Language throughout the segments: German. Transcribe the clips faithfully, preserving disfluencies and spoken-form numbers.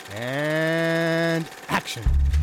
And action.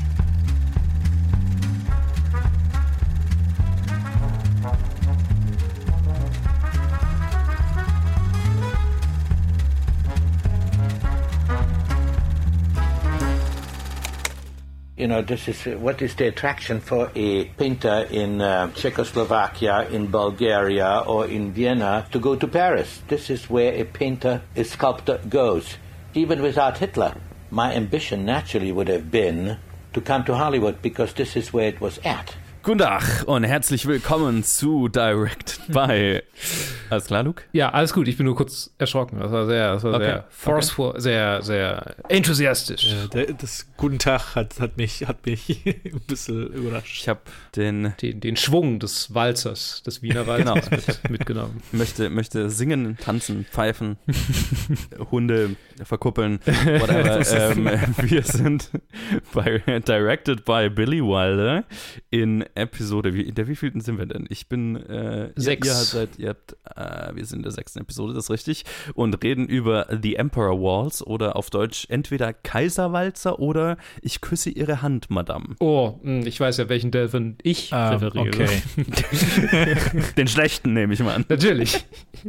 You know, this is uh, what is the attraction for a painter in uh, Czechoslovakia, in Bulgaria, or in Vienna to go to Paris. This is where a painter, a sculptor goes. Even without Hitler, my ambition naturally would have been to come to Hollywood because this is where it was at. Guten Tag und herzlich willkommen zu Directed by. Alles klar, Luke? Ja, alles gut. Ich bin nur kurz erschrocken. Das war sehr, das war Okay. sehr forceful, okay. sehr, sehr enthusiastisch. Ja, der, das Guten Tag hat, hat mich, hat mich ein bisschen überrascht. Ich habe den, Den, den Schwung des Walzers, des Wiener Walzers Genau. mit, mitgenommen. möchte, möchte singen, tanzen, pfeifen, Hunde verkuppeln, whatever. ähm, wir sind bei Directed by Billy Wilder in Episode, wie, in der wievielten sind wir denn? Ich bin äh, Sechs. Ihr, ihr seid, ihr habt, äh, wir sind in der sechsten Episode, das ist richtig, und reden über The Emperor Waltz oder auf Deutsch entweder Kaiserwalzer oder Ich küsse Ihre Hand, Madame. Oh, mh, ich weiß ja, welchen Delphin ich Ah, präferiere. okay. Den schlechten nehme ich mal an. Natürlich.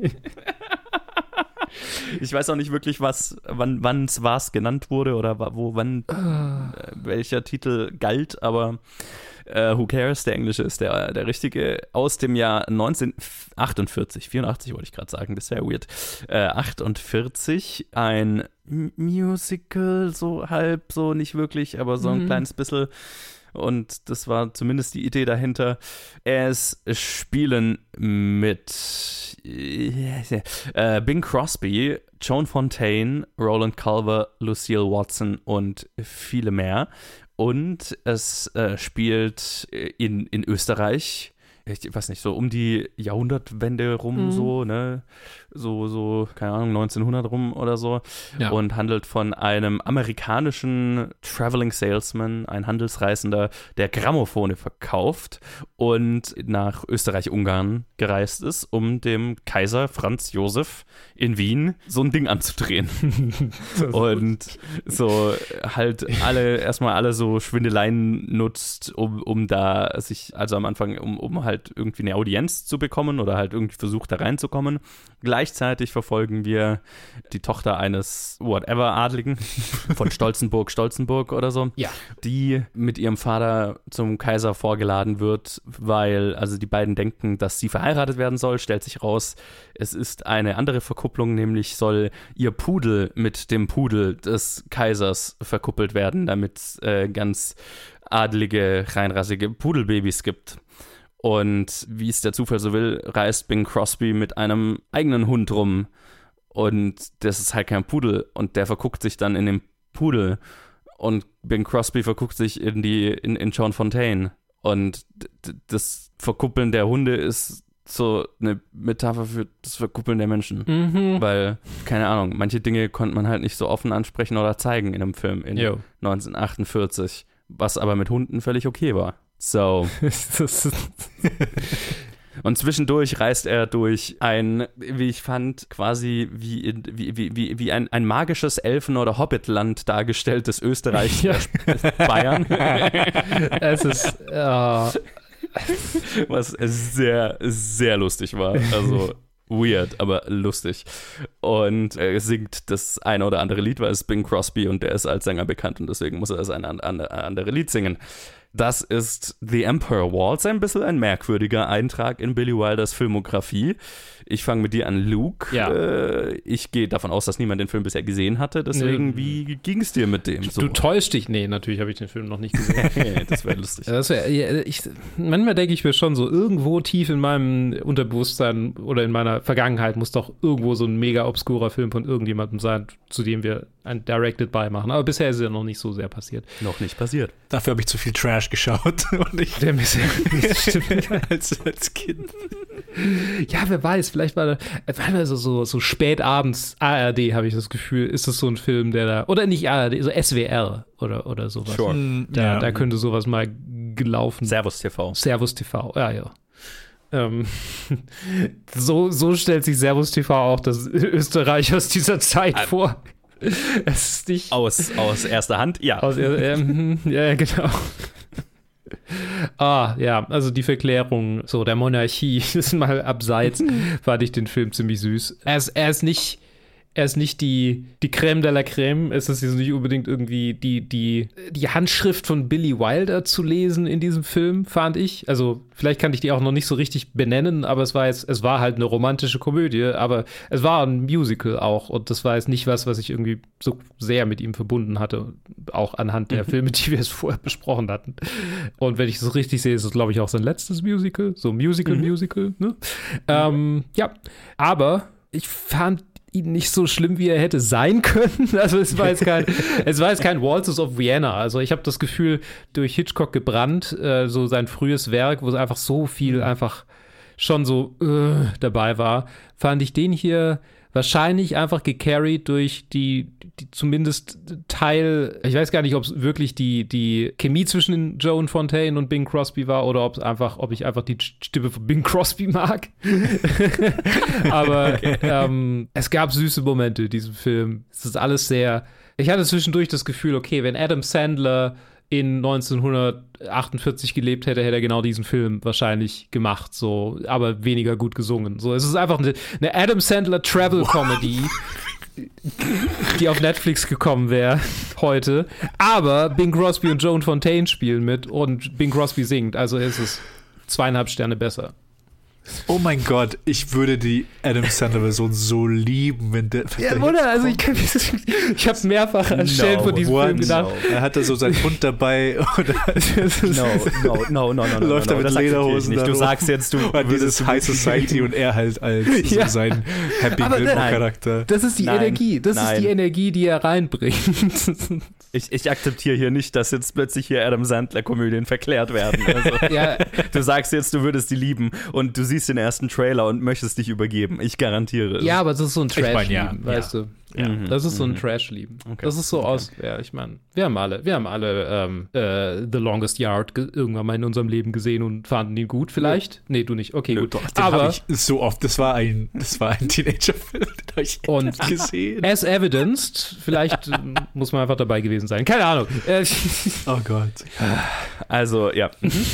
Ich weiß auch nicht wirklich, was, wann, wann es was genannt wurde oder wo, wann, äh, welcher Titel galt, aber äh, who cares, der englische ist der, der richtige, aus dem Jahr neunzehnhundertachtundvierzig, vierundachtzig wollte ich gerade sagen, das wäre weird, äh, achtundvierzig, ein M- Musical, so halb, so nicht wirklich, aber so ein Mhm. kleines bisschen. Und das war zumindest die Idee dahinter. Es spielen mit äh, Bing Crosby, Joan Fontaine, Roland Culver, Lucille Watson und viele mehr. Und es äh, spielt in, in Österreich, ich weiß nicht, so um die Jahrhundertwende rum, Mhm. so, ne? So, so, keine Ahnung, neunzehnhundert rum oder so. Ja. Und handelt von einem amerikanischen Traveling Salesman, ein Handelsreisender, der Grammophone verkauft und nach Österreich-Ungarn gereist ist, um dem Kaiser Franz Josef in Wien so ein Ding anzudrehen. Und so halt alle, erstmal alle so Schwindeleien nutzt, um, um da sich, also am Anfang, um, um halt irgendwie eine Audienz zu bekommen oder halt irgendwie versucht da reinzukommen. Gleichzeitig verfolgen wir die Tochter eines whatever Adligen von Stolzenburg, Stolzenburg oder so, Ja. die mit ihrem Vater zum Kaiser vorgeladen wird, weil also die beiden denken, dass sie verheiratet werden soll, stellt sich raus, es ist eine andere Verkupplung, nämlich soll ihr Pudel mit dem Pudel des Kaisers verkuppelt werden, damit es äh, ganz adlige, reinrassige Pudelbabys gibt. Und wie es der Zufall so will, reist Bing Crosby mit einem eigenen Hund rum. Und das ist halt kein Pudel. Und der verguckt sich dann in den Pudel. Und Bing Crosby verguckt sich in die in, in Joan Fontaine. Und d- d- das Verkuppeln der Hunde ist so eine Metapher für das Verkuppeln der Menschen. Mhm. Weil, keine Ahnung, manche Dinge konnte man halt nicht so offen ansprechen oder zeigen in einem Film in Jo. neunzehnhundertachtundvierzig. Was aber mit Hunden völlig okay war. So. Das ist- Und zwischendurch reist er durch ein, wie ich fand, quasi wie, in, wie, wie, wie, wie ein, ein magisches Elfen- oder Hobbitland dargestelltes Österreich, Ja. Bayern, es ist, äh, was sehr, sehr lustig war. Also weird, aber lustig. Und er singt das eine oder andere Lied, weil es Bing Crosby und der ist als Sänger bekannt und deswegen muss er das eine andere Lied singen. Das ist The Emperor Waltz, ein bisschen ein merkwürdiger Eintrag in Billy Wilders Filmografie. Ich fange mit dir an, Luke. Ja. Äh, ich gehe davon aus, dass niemand den Film bisher gesehen hatte, deswegen, Nö. wie ging es dir mit dem? So? du täuschst dich. Nee, natürlich habe ich den Film noch nicht gesehen. Das wäre lustig. Das wär, ja, ich, manchmal denke ich mir schon so, irgendwo tief in meinem Unterbewusstsein oder in meiner Vergangenheit muss doch irgendwo so ein mega obskurer Film von irgendjemandem sein, zu dem wir ein Directed By machen. Aber bisher ist es ja noch nicht so sehr passiert. Noch nicht passiert. Dafür habe ich zu viel Trash geschaut und ich Der bisher als, als Kind. Ja, wer weiß, vielleicht war da, manchmal so, so, so spät abends A R D, habe ich das Gefühl, ist es so ein Film, der da, oder nicht A R D, so S W R oder, oder sowas. Sure. Da, ja. da könnte sowas mal gelaufen. Servus T V. Servus T V, ja, ja. Ähm, so, so stellt sich Servus T V auch das Österreich aus dieser Zeit vor. Es ist nicht Aus, aus erster Hand, ja. Aus, ähm, ja, genau. Ah, ja, also die Verklärung so der Monarchie, das ist mal abseits, fand ich den Film ziemlich süß. Er ist, er ist nicht, er ist nicht die, die Crème de la Crème, es ist jetzt nicht unbedingt irgendwie die, die, die Handschrift von Billy Wilder zu lesen in diesem Film, fand ich. Also vielleicht kann ich die auch noch nicht so richtig benennen, aber es war jetzt, es war halt eine romantische Komödie, aber es war ein Musical auch und das war jetzt nicht was, was ich irgendwie so sehr mit ihm verbunden hatte, auch anhand der Filme, die wir jetzt vorher besprochen hatten. Und wenn ich es richtig sehe, ist es, glaube ich, auch sein letztes Musical, so Musical-Musical, mhm. ne? Ähm, ja, aber ich fand ihn nicht so schlimm, wie er hätte sein können. Also es war jetzt kein, es war jetzt kein Waltzes of Vienna. Also ich habe das Gefühl, durch Hitchcock gebrannt, äh, so sein frühes Werk, wo es einfach so viel einfach schon so äh, dabei war, fand ich den hier wahrscheinlich einfach gecarried durch die, die zumindest Teil, ich weiß gar nicht, ob es wirklich die, die Chemie zwischen Joan Fontaine und Bing Crosby war oder ob es einfach, ob ich einfach die Stimme von Bing Crosby mag. Aber okay. ähm, es gab süße Momente in diesem Film. Es ist alles sehr, ich hatte zwischendurch das Gefühl, okay, wenn Adam Sandler in neunzehnhundertachtundvierzig gelebt hätte, hätte er genau diesen Film wahrscheinlich gemacht, so, aber weniger gut gesungen. So, es ist einfach eine, eine Adam Sandler Travel Comedy, die auf Netflix gekommen wäre heute. Aber Bing Crosby und Joan Fontaine spielen mit und Bing Crosby singt, also ist es zweieinhalb Sterne besser. Oh mein Gott, ich würde die Adam Sandler-Version so lieben, wenn der. Ja, oder? Also, ich, ich habe mehrfach an Stellen von diesem Film gedacht. No. Er hat da so seinen Hund dabei. Oder no, no, no, no, no. Läuft no, er no, mit Lederhosen. Nicht. Du sagst jetzt, du würdest dieses High Society und er halt als ja. so sein Happy Gilmore-Charakter. Das ist die nein, Energie. Das nein. ist die Energie, die er reinbringt. Ich, ich akzeptiere hier nicht, dass jetzt plötzlich hier Adam Sandler-Komödien verklärt werden. Also, ja. Du sagst jetzt, du würdest die lieben und du siehst den ersten Trailer und möchtest dich übergeben. Ich garantiere es. Ja, aber das ist so ein Trash-Lieben, ich mein, ja. weißt du. Ja. Mhm. Das ist so ein mhm. Trash-Lieben. Okay. Das ist so okay. aus, ja, ich meine, wir haben alle, wir haben alle ähm, äh, The Longest Yard ge- irgendwann mal in unserem Leben gesehen und fanden ihn gut, vielleicht? Nee, du nicht. Okay, Nö, gut. Doch, den aber ich so oft, das war ein, das war ein Teenager-Film, den habe ich und gesehen. As evidenced, vielleicht muss man einfach dabei gewesen sein. Keine Ahnung. Oh Gott. Also, ja.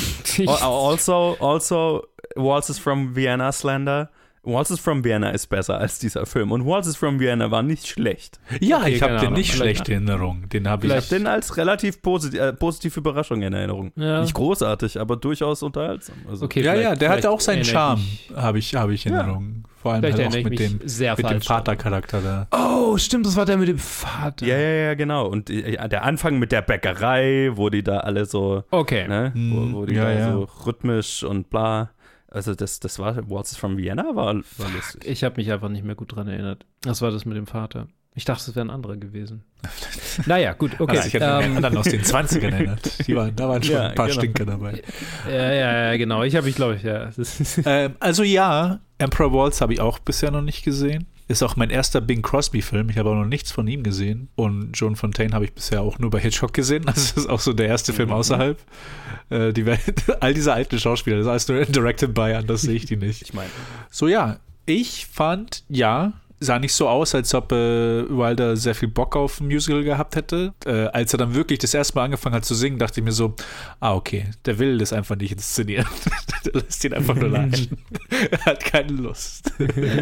also, also Waltzes from Vienna Slender. Waltzes from Vienna ist besser als dieser Film. Und Waltzes from Vienna war nicht schlecht. Ja, okay, ich habe den nicht schlechte Erinnerung. Den habe ich. Ich habe den als relativ posit- äh, positive Überraschung in Erinnerung. Ja. Nicht großartig, aber durchaus unterhaltsam. Also okay, ja, ja, der hatte auch seinen Charme, habe ich, hab ich in Erinnerung. Ja. Vor allem halt auch mit dem, mit dem Vatercharakter da. Oh, stimmt, das war der mit dem Vater. Ja, ja, ja, genau. Und ja, der Anfang mit der Bäckerei, wo die da alle so, okay. ne, wo, wo die ja, da ja. so rhythmisch und bla. Also das, das war Waltzes from Vienna, war, war lustig. Ich habe mich einfach nicht mehr gut dran erinnert. Das war das mit dem Vater. Ich dachte, es wäre ein anderer gewesen. Naja, gut, okay. Also ich hätte ähm, mich dann aus den zwanzigern erinnert. Die waren, da waren schon ja, ein paar genau. Stinker dabei. Ja, ja, ja, genau. Ich habe mich, glaube ich, ja. ähm, also ja, Emperor Waltz habe ich auch bisher noch nicht gesehen. Ist auch mein erster Bing Crosby-Film. Ich habe auch noch nichts von ihm gesehen. Und Joan Fontaine habe ich bisher auch nur bei Hitchcock gesehen. Also das ist auch so der erste Film außerhalb. Äh, die, all diese alten Schauspieler, das heißt nur directed by, anders sehe ich die nicht. Ich meine. So ja, ich fand, ja, sah nicht so aus, als ob äh, Wilder sehr viel Bock auf ein Musical gehabt hätte. Äh, als er dann wirklich das erste Mal angefangen hat zu singen, dachte ich mir so, ah, okay, der will das einfach nicht inszenieren. Der lässt ihn einfach nur latschen. Er hat keine Lust.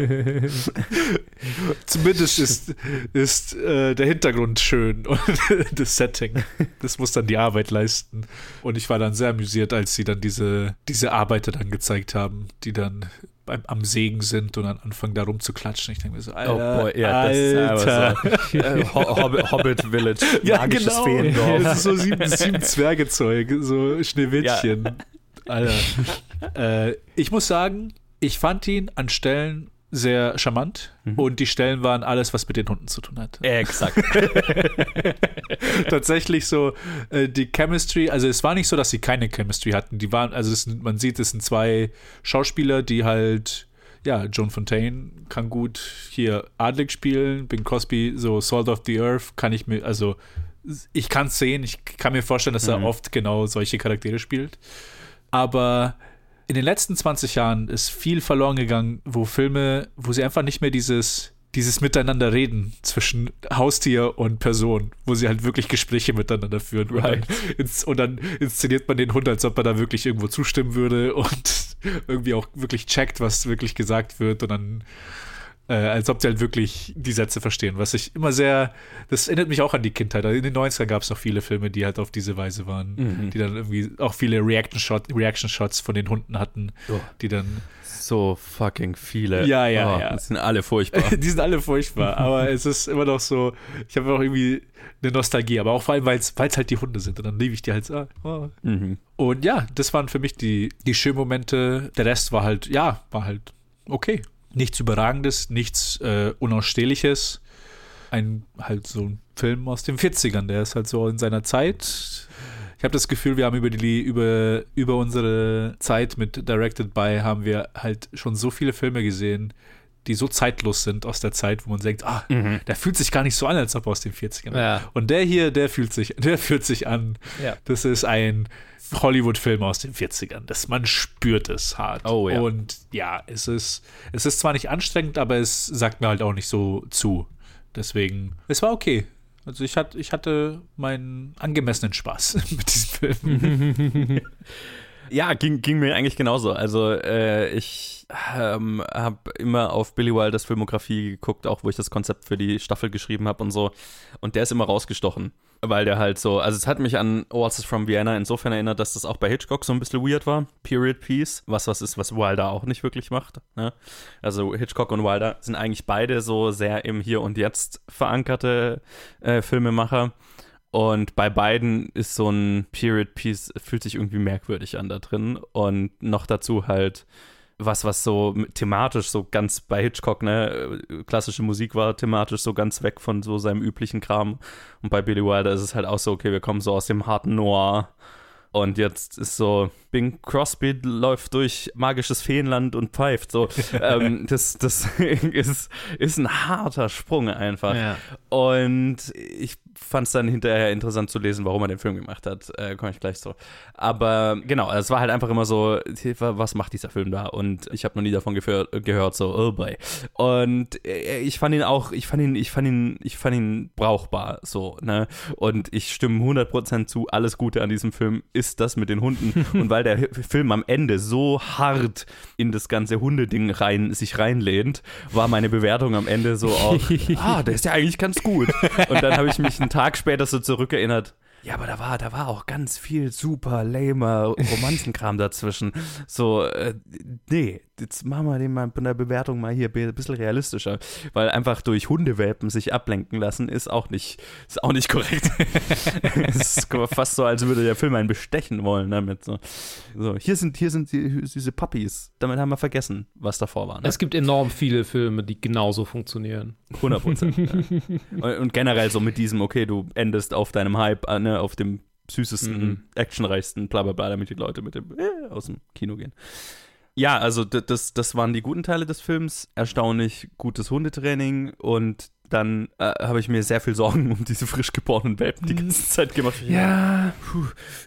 Zumindest ist, ist äh, der Hintergrund schön und das Setting. Das muss dann die Arbeit leisten. Und ich war dann sehr amüsiert, als sie dann diese, diese Arbeiter dann gezeigt haben, die dann beim, am Sägen sind und dann anfangen da rumzuklatschen. Ich denke mir so, Alter, oh boy, ja, das Alter. Ist so, Hobbit, Hobbit Village, ja, magisches genau. Feendorf. Das ist so sieben, sieben Zwergezeug, so Schneewittchen. Ja. Alter. Äh, ich muss sagen, ich fand ihn an Stellen sehr charmant mhm. und die Stellen waren alles, was mit den Hunden zu tun hat. Exakt. Tatsächlich so äh, die Chemistry, also es war nicht so, dass sie keine Chemistry hatten. Die waren, also es, man sieht, es sind zwei Schauspieler, die halt, ja, Joan Fontaine kann gut hier Adlig spielen, Bing Crosby, so Salt of the Earth, kann ich mir, also ich kann es sehen, ich kann mir vorstellen, dass er mhm. oft genau solche Charaktere spielt. Aber in den letzten zwanzig Jahren ist viel verloren gegangen, wo Filme, wo sie einfach nicht mehr dieses, dieses Miteinander reden zwischen Haustier und Person, wo sie halt wirklich Gespräche miteinander führen. Right. Und, dann ins, und dann inszeniert man den Hund, als ob er da wirklich irgendwo zustimmen würde und irgendwie auch wirklich checkt, was wirklich gesagt wird und dann äh, als ob die halt wirklich die Sätze verstehen, was ich immer sehr, das erinnert mich auch an die Kindheit. In den neunzigern gab es noch viele Filme, die halt auf diese Weise waren, mhm. die dann irgendwie auch viele Reaction-Shot, Reaction-Shots von den Hunden hatten, oh. die dann so fucking viele. Ja, ja, oh, ja. Die sind alle furchtbar. Die sind alle furchtbar, aber es ist immer noch so, ich habe auch irgendwie eine Nostalgie, aber auch vor allem, weil es halt die Hunde sind und dann liebe ich die halt so. Oh. Mhm. Und ja, das waren für mich die, die schönen Momente. Der Rest war halt, ja, war halt okay. Nichts Überragendes, nichts äh, Unausstehliches. Ein halt so ein Film aus den vierzigern, der ist halt so in seiner Zeit. Ich habe das Gefühl, wir haben über die über, über unsere Zeit mit Directed By haben wir halt schon so viele Filme gesehen, die so zeitlos sind aus der Zeit, wo man denkt, ah, mhm. der fühlt sich gar nicht so an, als ob er aus den vierzigern. Ja. Und der hier, der fühlt sich, der fühlt sich an. Ja. Das ist ein Hollywood-Film aus den vierzigern. Das, man spürt es hart. Oh, ja. Und ja, es ist, es ist zwar nicht anstrengend, aber es sagt mir halt auch nicht so zu. Deswegen, es war okay. Also ich, hat, ich hatte meinen angemessenen Spaß mit diesem Film. Ja, ging, ging mir eigentlich genauso. Also äh, ich ähm, habe immer auf Billy Wilders Filmografie geguckt, auch wo ich das Konzept für die Staffel geschrieben habe und so. Und der ist immer rausgestochen, weil der halt so, also es hat mich an Waltzes from Vienna insofern erinnert, dass das auch bei Hitchcock so ein bisschen weird war. Period Piece, was was ist, was Wilder auch nicht wirklich macht. Ne? Also Hitchcock und Wilder sind eigentlich beide so sehr im Hier und Jetzt verankerte äh, Filmemacher. Und bei beiden ist so ein Period-Piece, fühlt sich irgendwie merkwürdig an da drin. Und noch dazu halt was, was so thematisch so ganz bei Hitchcock, ne, klassische Musik war thematisch so ganz weg von so seinem üblichen Kram. Und bei Billy Wilder ist es halt auch so, okay, wir kommen so aus dem harten Noir. Und jetzt ist so, Bing Crosby läuft durch magisches Feenland und pfeift. So, ähm, das das ist, ist ein harter Sprung einfach. Ja. Und ich fand es dann hinterher interessant zu lesen, warum er den Film gemacht hat. Äh, komme ich gleich so. Aber genau, es war halt einfach immer so, was macht dieser Film da? Und ich habe noch nie davon gehör, gehört, so, oh boy. Und ich fand ihn auch, ich fand ihn, ich fand ihn, ich fand ihn brauchbar, so, ne? Und ich stimme hundert Prozent zu, alles Gute an diesem Film ist das mit den Hunden. Und weil der Film am Ende so hart in das ganze Hundeding rein, sich reinlehnt, war meine Bewertung am Ende so auch, ah, der ist ja eigentlich ganz gut. Und dann habe ich mich einen Tag später so zurückerinnert, ja, aber da war, da war auch ganz viel super lamer Romanzenkram dazwischen. So, äh, nee, jetzt machen wir den mal in der Bewertung mal hier ein bisschen realistischer. Weil einfach durch Hundewelpen sich ablenken lassen, ist auch nicht, ist auch nicht korrekt. Es ist fast so, als würde der Film einen bestechen wollen damit. So, so hier sind, hier sind die, diese Puppies. Damit haben wir vergessen, was davor war. Ne? Es gibt enorm viele Filme, die genauso funktionieren. hundert Prozent. Ja. Und, und generell so mit diesem, okay, du endest auf deinem Hype, ne, auf dem süßesten, mhm. actionreichsten, bla bla bla, damit die Leute mit dem äh, aus dem Kino gehen. Ja, also das, das waren die guten Teile des Films. Erstaunlich gutes Hundetraining und dann äh, habe ich mir sehr viel Sorgen um diese frisch geborenen Welpen die ganze Zeit gemacht. Ja. Puh.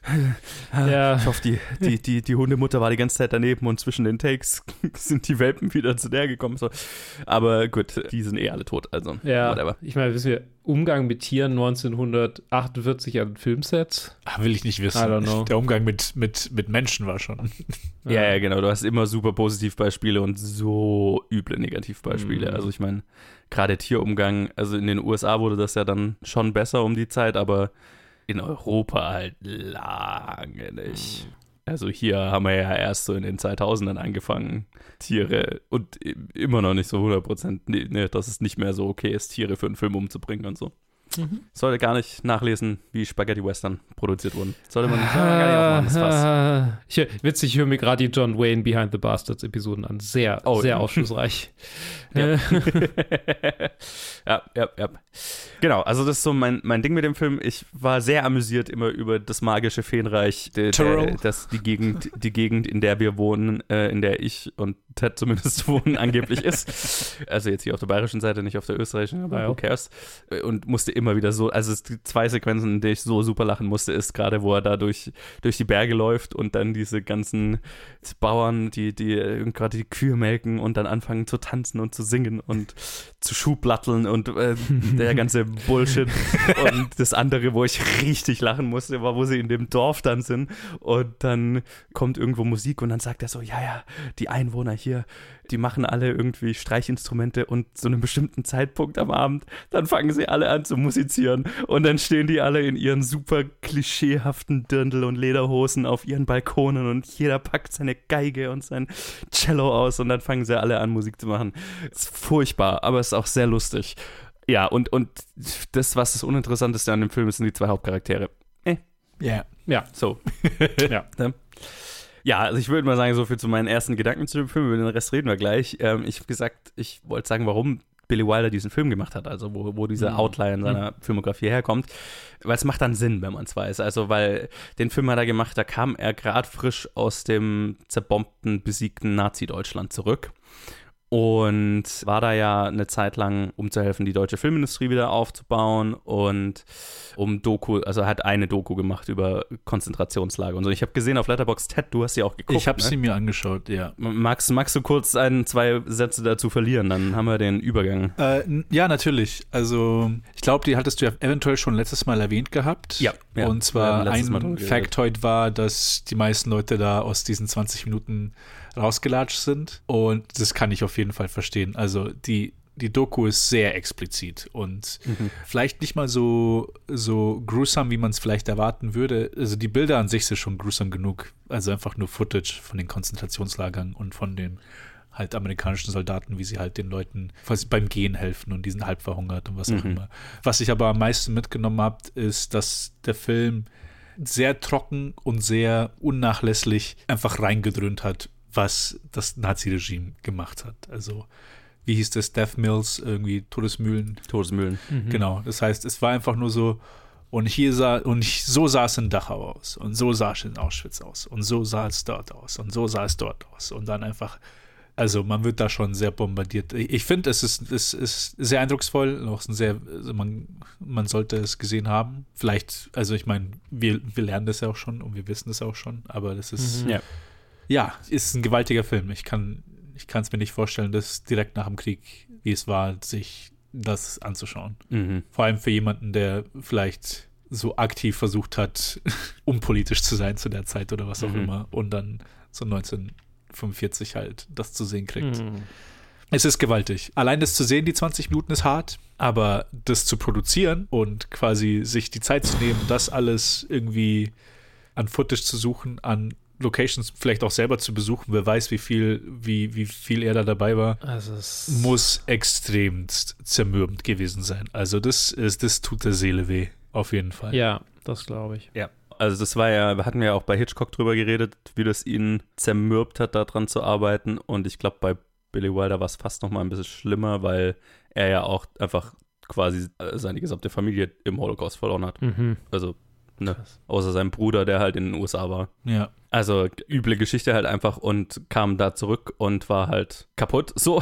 ja. Ich hoffe, die, die, die, die Hundemutter war die ganze Zeit daneben und zwischen den Takes sind die Welpen wieder zu der gekommen. So. Aber gut, die sind eh alle tot, also ja, whatever. Ich meine, wissen wir, Umgang mit Tieren neunzehnhundertachtundvierzig an Filmsets? Ach, will ich nicht wissen. I don't know. Der Umgang mit, mit, mit Menschen war schon. Ja, ja, genau. Du hast immer super Positivbeispiele und so üble Negativbeispiele. Mhm. Also ich meine, gerade Tierumgang, also in den U S A wurde das ja dann schon besser um die Zeit, aber in Europa halt lange nicht. Also hier haben wir ja erst so in den zweitausendern angefangen, Tiere und immer noch nicht so hundert Prozent, nee, nee, dass es nicht mehr so okay ist, Tiere für einen Film umzubringen und so. Mhm. Sollte gar nicht nachlesen, wie Spaghetti Western produziert wurden. Sollte man gar nicht aufmachen, das Fass. Ich, witzig, ich höre mir gerade die John Wayne Behind the Bastards Episoden an. Sehr, oh, sehr ja. aufschlussreich. Ja. ja, ja, ja. Genau, also das ist so mein, mein Ding mit dem Film. Ich war sehr amüsiert immer über das magische Feenreich, de, de, das die Gegend, die Gegend, in der wir wohnen, äh, in der ich und Ted zumindest wohnen, angeblich ist. Also jetzt hier auf der bayerischen Seite, nicht auf der österreichischen, aber ja. Who cares? Und musste immer wieder so, also es die zwei Sequenzen, in denen ich so super lachen musste, ist gerade, wo er da durch, durch die Berge läuft und dann diese ganzen Bauern, die, die gerade die Kühe melken und dann anfangen zu tanzen und zu singen und zu Schuhplatteln und äh, der ganze Bullshit. Und das andere, wo ich richtig lachen musste, war, wo sie in dem Dorf dann sind und dann kommt irgendwo Musik und dann sagt er so, ja, ja, die Einwohner hier, die machen alle irgendwie Streichinstrumente und zu einem bestimmten Zeitpunkt am Abend, dann fangen sie alle an zu musizieren und dann stehen die alle in ihren super klischeehaften Dirndl- und Lederhosen auf ihren Balkonen und jeder packt seine Geige und sein Cello aus und dann fangen sie alle an, Musik zu machen. Das ist furchtbar, aber es ist auch sehr lustig. Ja, und, und das, was das Uninteressanteste an dem Film ist, sind die zwei Hauptcharaktere. Eh. Ja. Ja. So. Ja. Ja, also ich würde mal sagen, so viel zu meinen ersten Gedanken zu dem Film, über den Rest reden wir gleich. Ähm, ich habe gesagt, ich wollte sagen, warum Billy Wilder diesen Film gemacht hat, also wo, wo diese Outline seiner mhm. Filmografie herkommt, weil es macht dann Sinn, wenn man es weiß, also weil den Film hat er gemacht, da kam er gerade frisch aus dem zerbombten, besiegten Nazi-Deutschland zurück und war da ja eine Zeit lang, um zu helfen, die deutsche Filmindustrie wieder aufzubauen und um Doku, also er hat eine Doku gemacht über Konzentrationslager und so. Ich habe gesehen auf Letterboxd, Ted, du hast sie auch geguckt. Ich habe ne? sie mir angeschaut, ja. Magst, magst du kurz ein, zwei Sätze dazu verlieren, dann haben wir den Übergang. Äh, n- ja, natürlich. Also ich glaube, die hattest du ja eventuell schon letztes Mal erwähnt gehabt. Ja. ja. Und zwar ein Mal Factoid war, dass die meisten Leute da aus diesen zwanzig Minuten rausgelatscht sind. Und das kann ich auf jeden Fall verstehen. Also die, die Doku ist sehr explizit und mhm. vielleicht nicht mal so, so gruesome, wie man es vielleicht erwarten würde. Also die Bilder an sich sind schon gruesome genug. Also einfach nur Footage von den Konzentrationslagern und von den halt amerikanischen Soldaten, wie sie halt den Leuten beim Gehen helfen und die sind halb verhungert und was auch mhm. immer. Was ich aber am meisten mitgenommen habe, ist, dass der Film sehr trocken und sehr unnachlässig einfach reingedröhnt hat, was das Nazi-Regime gemacht hat. Also, wie hieß das? Death Mills, irgendwie Todesmühlen. Todesmühlen. Mhm. Genau. Das heißt, es war einfach nur so, und hier sah, und so sah es in Dachau aus, und so sah es in Auschwitz aus, und so sah es dort aus, und so sah es dort aus. Und dann einfach, also man wird da schon sehr bombardiert. Ich finde, es ist, es ist sehr eindrucksvoll, auch ein sehr, also man, man sollte es gesehen haben. Vielleicht, also ich meine, wir, wir lernen das ja auch schon und wir wissen es auch schon, aber das ist, Mhm. Ja. ja, ist ein gewaltiger Film. Ich kann ich kann es mir nicht vorstellen, das direkt nach dem Krieg, wie es war, sich das anzuschauen. Mhm. Vor allem für jemanden, der vielleicht so aktiv versucht hat, unpolitisch zu sein zu der Zeit oder was auch Mhm. immer und dann so neunzehnhundertfünfundvierzig halt das zu sehen kriegt. Mhm. Es ist gewaltig. Allein das zu sehen, die zwanzig Minuten, ist hart, aber das zu produzieren und quasi sich die Zeit zu nehmen, das alles irgendwie an Footage zu suchen, an Locations vielleicht auch selber zu besuchen, wer weiß, wie viel, wie, wie viel er da dabei war, Also es muss extrem zermürbend gewesen sein. Also das ist, das tut der Seele weh, auf jeden Fall. Ja, das glaube ich. Ja. Also das war ja, wir hatten ja auch bei Hitchcock drüber geredet, wie das ihn zermürbt hat, daran zu arbeiten. Und ich glaube, bei Billy Wilder war es fast noch mal ein bisschen schlimmer, weil er ja auch einfach quasi seine gesamte Familie im Holocaust verloren hat. Mhm. Also, ne, außer seinem Bruder, der halt in den U S A war. Ja. Also üble Geschichte halt einfach und kam da zurück und war halt kaputt, so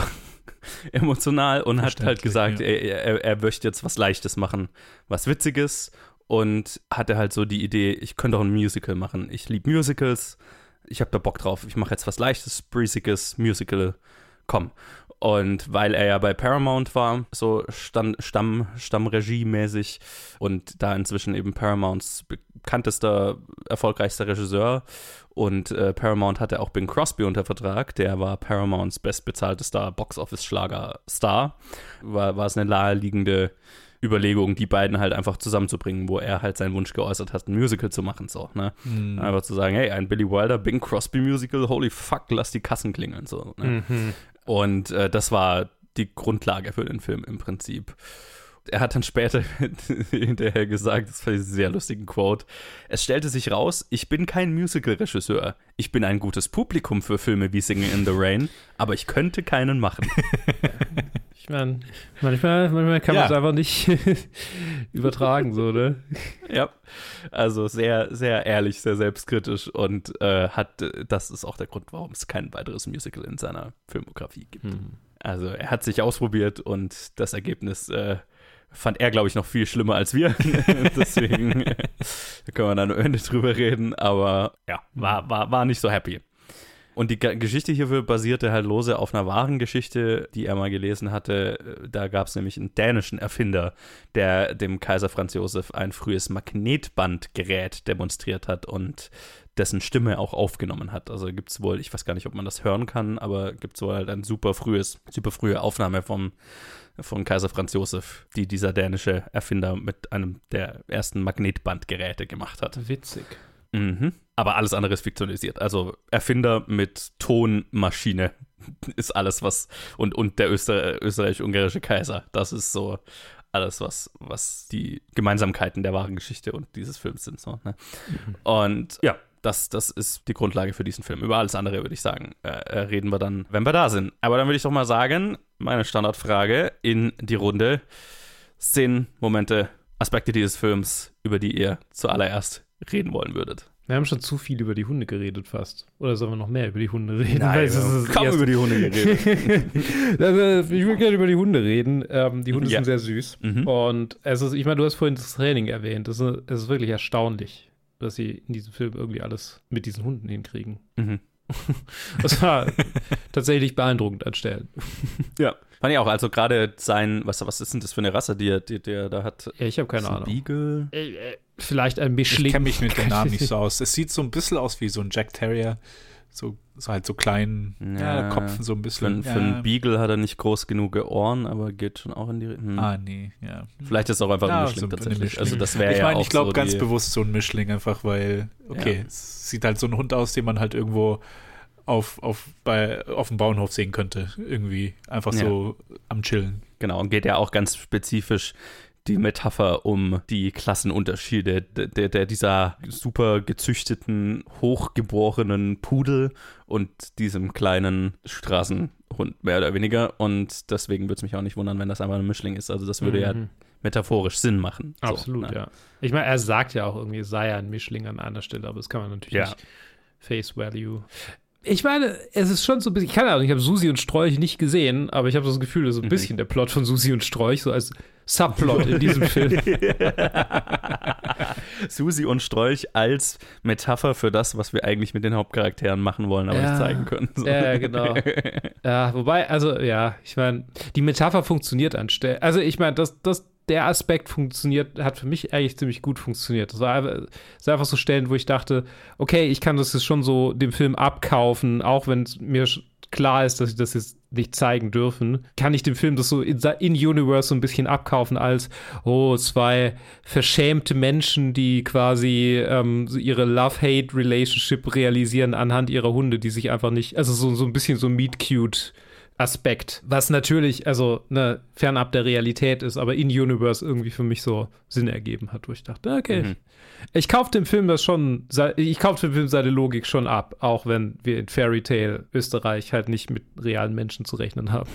emotional und hat halt gesagt, ja. er, er, er möchte jetzt was Leichtes machen, was Witziges und hatte halt so die Idee, ich könnte auch ein Musical machen. Ich liebe Musicals, ich habe da Bock drauf, ich mache jetzt was Leichtes, breeziges Musical, komm. Und weil er ja bei Paramount war, so Stamm, Stamm, Stammregie-mäßig und da inzwischen eben Paramounts bekanntester, erfolgreichster Regisseur und äh, Paramount hatte auch Bing Crosby unter Vertrag, der war Paramounts bestbezahltester Box-Office-Schlager-Star, war, war es eine naheliegende Überlegung, die beiden halt einfach zusammenzubringen, wo er halt seinen Wunsch geäußert hat, ein Musical zu machen, so, ne? Mhm. Einfach zu sagen, hey, ein Billy Wilder, Bing Crosby Musical, holy fuck, lass die Kassen klingeln, so, ne? Mhm. Und äh, das war die Grundlage für den Film im Prinzip. Er hat dann später hinterher gesagt, das fand ich einen sehr lustigen Quote, es stellte sich raus, ich bin kein Musical-Regisseur. Ich bin ein gutes Publikum für Filme wie Singing in the Rain, aber ich könnte keinen machen. Ich meine, manchmal, manchmal kann man es ja. einfach nicht übertragen, so, ne? Ja, also sehr, sehr ehrlich, sehr selbstkritisch und äh, hat, das ist auch der Grund, warum es kein weiteres Musical in seiner Filmografie gibt. Mhm. Also er hat sich ausprobiert und das Ergebnis äh, Fand er, glaube ich, noch viel schlimmer als wir. Deswegen da können wir dann am Ende drüber reden. Aber ja, war, war, war nicht so happy. Und die G- Geschichte hierfür basierte halt lose auf einer wahren Geschichte, die er mal gelesen hatte. Da gab es nämlich einen dänischen Erfinder, der dem Kaiser Franz Josef ein frühes Magnetbandgerät demonstriert hat und dessen Stimme auch aufgenommen hat. Also gibt es wohl, ich weiß gar nicht, ob man das hören kann, aber gibt es wohl halt ein super frühes, super frühe Aufnahme vom, von Kaiser Franz Josef, die dieser dänische Erfinder mit einem der ersten Magnetbandgeräte gemacht hat. Witzig. Mhm. Aber alles andere ist fiktionalisiert. Also Erfinder mit Tonmaschine ist alles, was und, und der Öster, österreich-ungarische Kaiser. Das ist so alles, was, was die Gemeinsamkeiten der wahren Geschichte und dieses Films sind. So, ne? Mhm. Und ja, das, das ist die Grundlage für diesen Film. Über alles andere, würde ich sagen, äh, reden wir dann, wenn wir da sind. Aber dann würde ich doch mal sagen, meine Standardfrage in die Runde: Szenen, Momente, Aspekte dieses Films, über die ihr zuallererst reden wollen würdet. Wir haben schon zu viel über die Hunde geredet fast. Oder sollen wir noch mehr über die Hunde reden? Nein, wir haben kaum über die Hunde geredet. Ich will gerne über die Hunde reden. Ähm, die Hunde ja. sind sehr süß. Mhm. Und es ist, ich meine, du hast vorhin das Training erwähnt. Es ist, es ist wirklich erstaunlich, dass sie in diesem Film irgendwie alles mit diesen Hunden hinkriegen. Mhm. Das war tatsächlich beeindruckend an Stellen. Ja, fand ich auch. Also gerade sein, was, was ist denn das für eine Rasse, die er, die, die er da hat? Ja, ich habe keine Ahnung. Beagle? Äh, äh, vielleicht ein Mischling. Ich kenne mich mit dem Namen nicht so aus. Es sieht so ein bisschen aus wie so ein Jack Terrier. So, so halt so klein, ja, ja, Kopf so ein bisschen. Für, ja. für einen Beagle hat er nicht groß genug Ohren, aber geht schon auch in die Richtung. Hm. Ah, nee, ja. Vielleicht ist es auch einfach ja, ein Mischling so tatsächlich. Mischling. Also das wäre ich ja mein, auch ich glaube so ganz die, bewusst so ein Mischling, einfach weil, okay, ja. es sieht halt so ein Hund aus, den man halt irgendwo auf, auf, bei, auf dem Bauernhof sehen könnte. Irgendwie einfach so ja. am Chillen. Genau, und geht ja auch ganz spezifisch die Metapher um die Klassenunterschiede der, der dieser super gezüchteten, hochgeborenen Pudel und diesem kleinen Straßenhund, mehr oder weniger. Und deswegen würde es mich auch nicht wundern, wenn das einfach ein Mischling ist. Also das würde mhm. ja metaphorisch Sinn machen. Absolut, so, ja. Ich meine, er sagt ja auch irgendwie, es sei ja ein Mischling an einer Stelle, aber das kann man natürlich ja. nicht Face Value. Ich meine, es ist schon so ein bisschen, ich kann ja, ich habe Susi und Strolch nicht gesehen, aber ich habe das Gefühl, das ist so ein bisschen mhm. der Plot von Susi und Strolch, so als Subplot in diesem Film. Susi und Strolch als Metapher für das, was wir eigentlich mit den Hauptcharakteren machen wollen, aber ja, nicht zeigen können. So. Ja, genau. Ja, wobei, also ja, ich meine, die Metapher funktioniert anstelle. Also ich meine, das, das der Aspekt funktioniert, hat für mich eigentlich ziemlich gut funktioniert. Das war einfach, das war einfach so Stellen, wo ich dachte, okay, ich kann das jetzt schon so dem Film abkaufen, auch wenn es mir klar ist, dass sie das jetzt nicht zeigen dürfen, kann ich dem Film das so in, in Universe so ein bisschen abkaufen als, oh, zwei verschämte Menschen, die quasi ähm, so ihre Love-Hate-Relationship realisieren anhand ihrer Hunde, die sich einfach nicht, also so, so ein bisschen so Meet-Cute Aspekt, was natürlich, also ne, fernab der Realität ist, aber in Universe irgendwie für mich so Sinn ergeben hat, wo ich dachte, okay, mhm. ich, ich kaufe dem Film das schon, ich kaufe dem Film seine Logik schon ab, auch wenn wir in Fairy Tale Österreich halt nicht mit realen Menschen zu rechnen haben.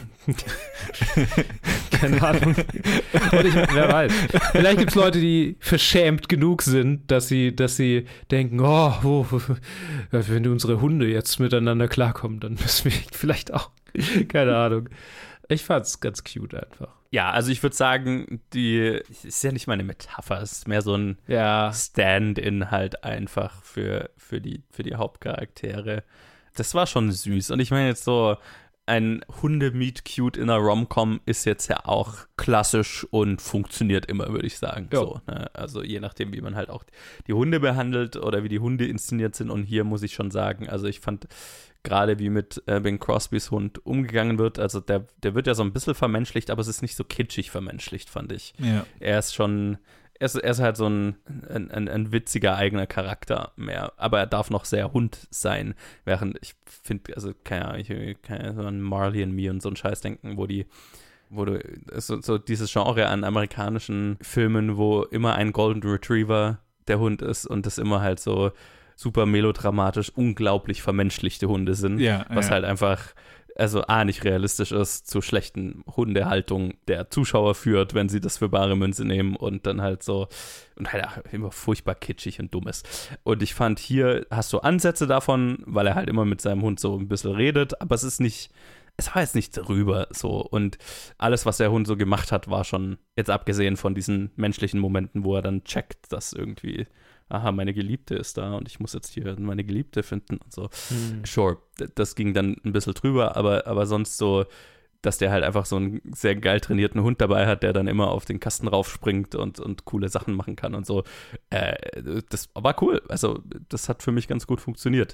Keine Ahnung. Und ich, wer weiß. Vielleicht gibt es Leute, die verschämt genug sind, dass sie, dass sie denken, oh, oh, wenn unsere Hunde jetzt miteinander klarkommen, dann müssen wir vielleicht auch. Keine Ahnung. Ich fand's ganz cute einfach. Ja, also ich würde sagen, die ist ja nicht mal eine Metapher, es ist mehr so ein ja. Stand-in halt einfach für, für, die, für die Hauptcharaktere. Das war schon süß. Und ich meine jetzt so, ein Hunde-Meet-Cute in einer Rom-Com ist jetzt ja auch klassisch und funktioniert immer, würde ich sagen. So, ne? Also je nachdem, wie man halt auch die Hunde behandelt oder wie die Hunde inszeniert sind. Und hier muss ich schon sagen, also ich fand gerade wie mit äh, Bing Crosbys Hund umgegangen wird, also der, der wird ja so ein bisschen vermenschlicht, aber es ist nicht so kitschig vermenschlicht, fand ich. Ja. Er ist schon, er ist, er ist halt so ein, ein, ein, ein witziger eigener Charakter mehr, aber er darf noch sehr Hund sein, während ich finde, also keine Ahnung, ich kann ja so an Marley and Me und so einen Scheiß denken, wo die wo du, so, so dieses Genre an amerikanischen Filmen, wo immer ein Golden Retriever der Hund ist und das immer halt so super melodramatisch, unglaublich vermenschlichte Hunde sind, ja, was ja. halt einfach, also A, nicht realistisch ist, zu schlechten Hundehaltung der Zuschauer führt, wenn sie das für bare Münze nehmen und dann halt so, und halt auch immer furchtbar kitschig und dumm ist. Und ich fand, hier hast du Ansätze davon, weil er halt immer mit seinem Hund so ein bisschen redet, aber es ist nicht es war jetzt nicht drüber so. Und alles, was der Hund so gemacht hat, war schon, jetzt abgesehen von diesen menschlichen Momenten, wo er dann checkt, dass irgendwie, aha, meine Geliebte ist da und ich muss jetzt hier meine Geliebte finden und so. Hm. Sure, das ging dann ein bisschen drüber, aber, aber sonst so, dass der halt einfach so einen sehr geil trainierten Hund dabei hat, der dann immer auf den Kasten raufspringt und, und coole Sachen machen kann und so. Äh, das war cool. Also das hat für mich ganz gut funktioniert.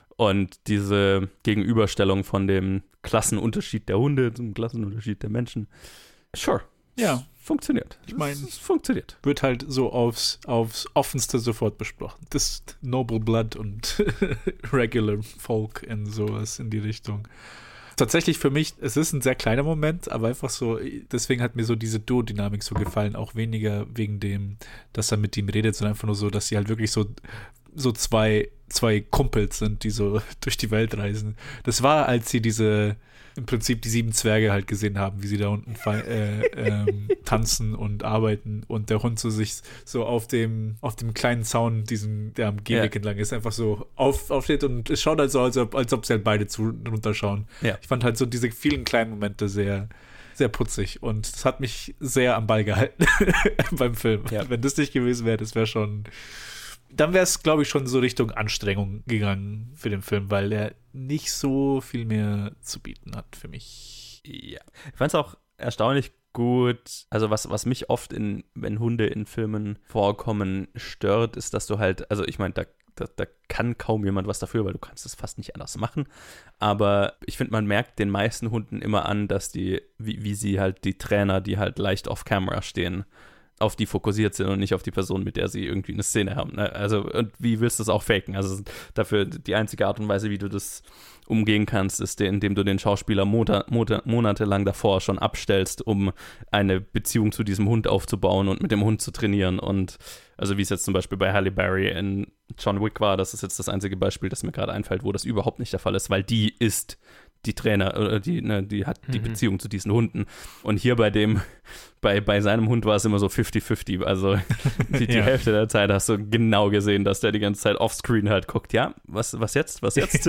Und diese Gegenüberstellung von dem Klassenunterschied der Hunde zum Klassenunterschied der Menschen, sure, ja, funktioniert. Ich meine, es funktioniert. Wird halt so aufs, aufs offenste sofort besprochen. Das Noble Blood und Regular Folk und sowas in die Richtung. Tatsächlich für mich, es ist ein sehr kleiner Moment, aber einfach so, deswegen hat mir so diese Duo-Dynamik so gefallen, auch weniger wegen dem, dass er mit ihm redet, sondern einfach nur so, dass sie halt wirklich so, so zwei, zwei Kumpels sind, die so durch die Welt reisen. Das war, als sie diese, im Prinzip die sieben Zwerge halt gesehen haben, wie sie da unten äh, ähm, tanzen und arbeiten und der Hund so sich so auf dem auf dem kleinen Zaun, diesen, der am Gehweg ja. entlang ist, einfach so auf, aufsteht und es schaut halt so, als ob, als ob sie halt beide zu, runterschauen. Ja. Ich fand halt so diese vielen kleinen Momente sehr, sehr putzig und das hat mich sehr am Ball gehalten beim Film. Ja. Wenn das nicht gewesen wäre, das wäre schon... Dann wäre es, glaube ich, schon so Richtung Anstrengung gegangen für den Film, weil er nicht so viel mehr zu bieten hat für mich. Ja, ich fand es auch erstaunlich gut. Also was, was mich oft, in, wenn Hunde in Filmen vorkommen, stört, ist, dass du halt, also ich meine, da, da, da kann kaum jemand was dafür, weil du kannst es fast nicht anders machen. Aber ich finde, man merkt den meisten Hunden immer an, dass die, wie, wie sie halt die Trainer, die halt leicht off-camera stehen, auf die fokussiert sind und nicht auf die Person, mit der sie irgendwie eine Szene haben. Ne? Also, und wie willst du das auch faken? Also, dafür die einzige Art und Weise, wie du das umgehen kannst, ist, indem du den Schauspieler Monat, Monat, monatelang davor schon abstellst, um eine Beziehung zu diesem Hund aufzubauen und mit dem Hund zu trainieren. Und also, wie es jetzt zum Beispiel bei Halle Berry in John Wick war, das ist jetzt das einzige Beispiel, das mir gerade einfällt, wo das überhaupt nicht der Fall ist, weil die ist die Trainer, oder die, ne, die hat die mhm. Beziehung zu diesen Hunden. Und hier bei dem, bei, bei seinem Hund war es immer so fifty fifty. Also die, die ja. Hälfte der Zeit hast du genau gesehen, dass der die ganze Zeit offscreen halt guckt, ja, was, was jetzt, was jetzt?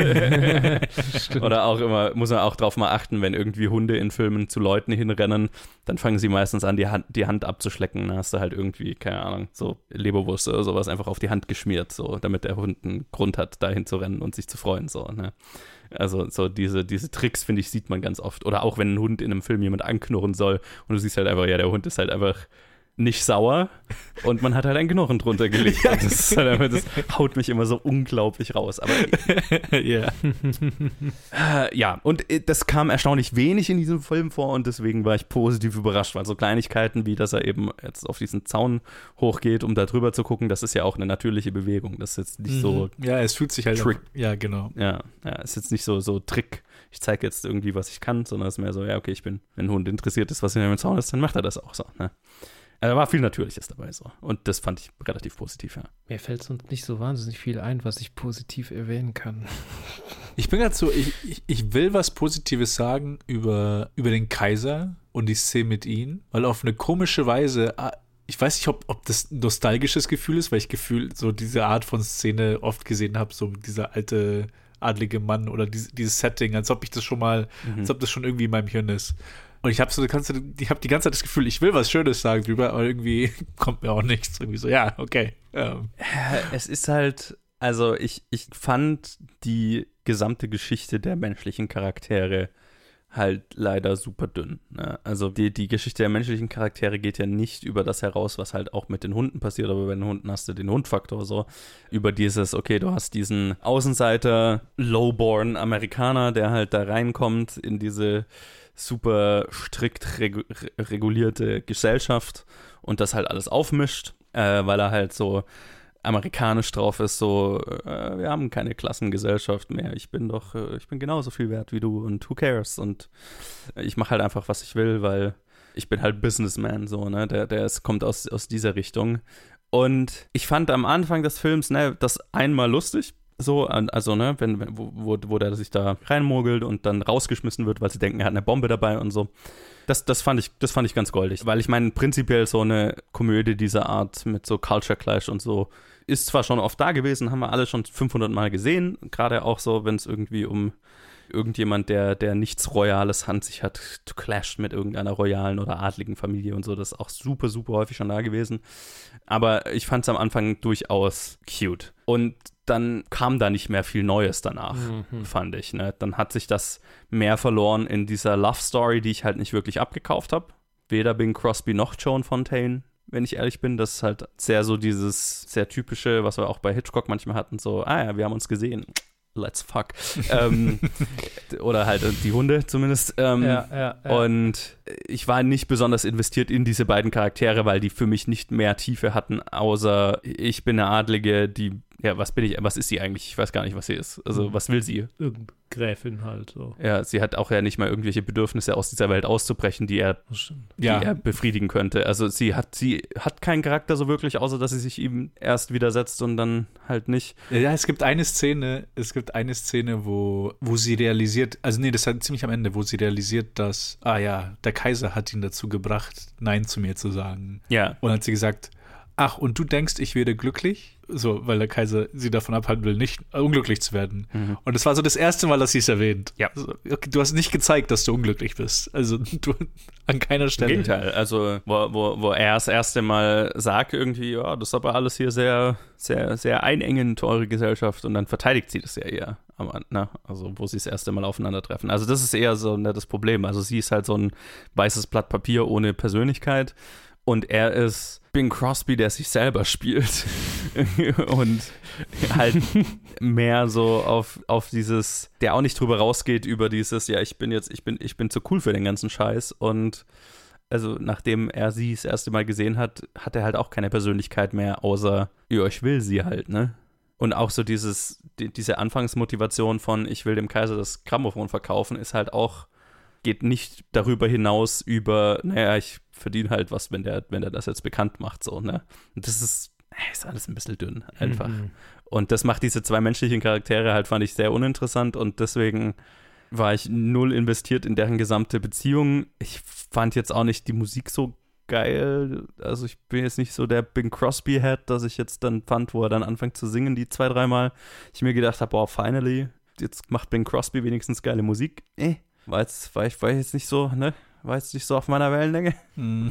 Oder auch immer, muss man auch drauf mal achten, wenn irgendwie Hunde in Filmen zu Leuten hinrennen, dann fangen sie meistens an, die Hand, die Hand abzuschlecken. Dann hast du halt irgendwie, keine Ahnung, so Leberwurst oder sowas einfach auf die Hand geschmiert, so, damit der Hund einen Grund hat, dahin zu rennen und sich zu freuen, so, ne? Also so diese, diese Tricks, finde ich, sieht man ganz oft. Oder auch wenn ein Hund in einem Film jemand anknurren soll und du siehst halt einfach, ja, der Hund ist halt einfach nicht sauer und man hat halt einen Knochen drunter gelegt. Ja. Das, ist halt einfach, das haut mich immer so unglaublich raus. Aber yeah. äh, ja, und das kam erstaunlich wenig in diesem Film vor und deswegen war ich positiv überrascht, weil so Kleinigkeiten wie, dass er eben jetzt auf diesen Zaun hochgeht, um da drüber zu gucken, das ist ja auch eine natürliche Bewegung. Das ist jetzt nicht mhm. so ja, es fühlt sich halt Trick. Auch, ja, genau. Ja, ja, ist jetzt nicht so, so Trick. Ich zeige jetzt irgendwie, was ich kann, sondern es ist mehr so, ja, okay, ich bin, wenn ein Hund interessiert ist, was in dem Zaun ist, dann macht er das auch so, ne? Also da war viel Natürliches dabei so. Und das fand ich relativ positiv, ja. Mir fällt sonst nicht so wahnsinnig viel ein, was ich positiv erwähnen kann. Ich bin gerade so, ich, ich, ich will was Positives sagen über, über den Kaiser und die Szene mit ihm, weil auf eine komische Weise, ich weiß nicht, ob, ob das ein nostalgisches Gefühl ist, weil ich Gefühl so diese Art von Szene oft gesehen habe, so dieser alte adlige Mann oder dieses, dieses Setting, als ob ich das schon mal, mhm. als ob das schon irgendwie in meinem Hirn ist. Und ich habe so, ich habe die ganze Zeit das Gefühl, ich will was Schönes sagen drüber, aber irgendwie kommt mir auch nichts. Irgendwie so, ja, okay. Um. Es ist halt, also ich, ich fand die gesamte Geschichte der menschlichen Charaktere halt leider super dünn. Ne? Also die, die Geschichte der menschlichen Charaktere geht ja nicht über das heraus, was halt auch mit den Hunden passiert, aber bei den Hunden hast du den Hundfaktor so. Über dieses, okay, du hast diesen Außenseiter, lowborn Amerikaner, der halt da reinkommt in diese super strikt regu- regulierte Gesellschaft und das halt alles aufmischt, äh, weil er halt so amerikanisch drauf ist, so, äh, wir haben keine Klassengesellschaft mehr, ich bin doch, äh, ich bin genauso viel wert wie du und who cares und ich mache halt einfach, was ich will, weil ich bin halt Businessman, so, ne, der, der ist, kommt aus, aus dieser Richtung und ich fand am Anfang des Films, ne, das einmal lustig, so, also, ne, wenn, wo, wo der sich da reinmogelt und dann rausgeschmissen wird, weil sie denken, er hat eine Bombe dabei und so. Das, das fand ich, das fand ich ganz goldig, weil ich meine, prinzipiell so eine Komödie dieser Art mit so Culture Clash und so ist zwar schon oft da gewesen, haben wir alle schon fünfhundert Mal gesehen, gerade auch so, wenn es irgendwie um irgendjemand, der, der nichts Royales an sich hat, clasht mit irgendeiner royalen oder adligen Familie und so. Das ist auch super, super häufig schon da gewesen. Aber ich fand es am Anfang durchaus cute. Und dann kam da nicht mehr viel Neues danach, mhm. fand ich. Ne? Dann hat sich das mehr verloren in dieser Love-Story, die ich halt nicht wirklich abgekauft habe. Weder Bing Crosby noch Joan Fontaine, wenn ich ehrlich bin. Das ist halt sehr so dieses sehr typische, was wir auch bei Hitchcock manchmal hatten, so, ah ja, wir haben uns gesehen. Let's fuck. ähm, oder halt die Hunde zumindest. Ähm, ja, ja, ja. Und ich war nicht besonders investiert in diese beiden Charaktere, weil die für mich nicht mehr Tiefe hatten, außer ich bin eine Adlige, die, ja, was bin ich, was ist sie eigentlich? Ich weiß gar nicht, was sie ist. Also, was will sie? Irgendeine Gräfin halt. So. Ja, sie hat auch ja nicht mal irgendwelche Bedürfnisse aus dieser Welt auszubrechen, die er, die ja. er befriedigen könnte. Also, sie hat, sie hat keinen Charakter so wirklich, außer dass sie sich ihm erst widersetzt und dann halt nicht. Ja, es gibt eine Szene, es gibt eine Szene, wo, wo sie realisiert, also nee, das ist halt ziemlich am Ende, wo sie realisiert, dass, ah ja, der Kaiser hat ihn dazu gebracht, Nein zu mir zu sagen. Ja. Und hat sie gesagt, ach, und du denkst, ich werde glücklich? So, weil der Kaiser sie davon abhalten will, nicht äh, unglücklich zu werden. Mhm. Und das war so das erste Mal, dass sie es erwähnt. Ja. Also, okay, du hast nicht gezeigt, dass du unglücklich bist. Also du an keiner Stelle. Im Gegenteil, also wo, wo, wo er das erste Mal sagt irgendwie, ja, das ist aber alles hier sehr, sehr, sehr einengend, eure Gesellschaft. Und dann verteidigt sie das ja eher. Ne? Also wo sie das erste Mal aufeinandertreffen. Also das ist eher so ne, das Problem. Also sie ist halt so ein weißes Blatt Papier ohne Persönlichkeit. Und er ist Bing Crosby, der sich selber spielt und halt mehr so auf, auf dieses, der auch nicht drüber rausgeht über dieses, ja, ich bin jetzt, ich bin, ich bin zu cool für den ganzen Scheiß und also nachdem er sie das erste Mal gesehen hat, hat er halt auch keine Persönlichkeit mehr, außer, ja, ich will sie halt, ne? Und auch so dieses, die, diese Anfangsmotivation von, ich will dem Kaiser das Grammophon verkaufen, ist halt auch, geht nicht darüber hinaus über, naja, ich verdiene halt was, wenn der, wenn der das jetzt bekannt macht, so, ne? Und das ist, ist alles ein bisschen dünn, einfach. Mhm. Und das macht diese zwei menschlichen Charaktere halt, fand ich, sehr uninteressant und deswegen war ich null investiert in deren gesamte Beziehung. Ich fand jetzt auch nicht die Musik so geil, also ich bin jetzt nicht so der Bing Crosby-Head, dass ich jetzt dann fand, wo er dann anfängt zu singen, die zwei, dreimal. Ich mir gedacht habe, boah, finally, jetzt macht Bing Crosby wenigstens geile Musik. Eh. War jetzt, war, ich, war ich jetzt nicht so, ne? War jetzt nicht so auf meiner Wellenlänge. Mm.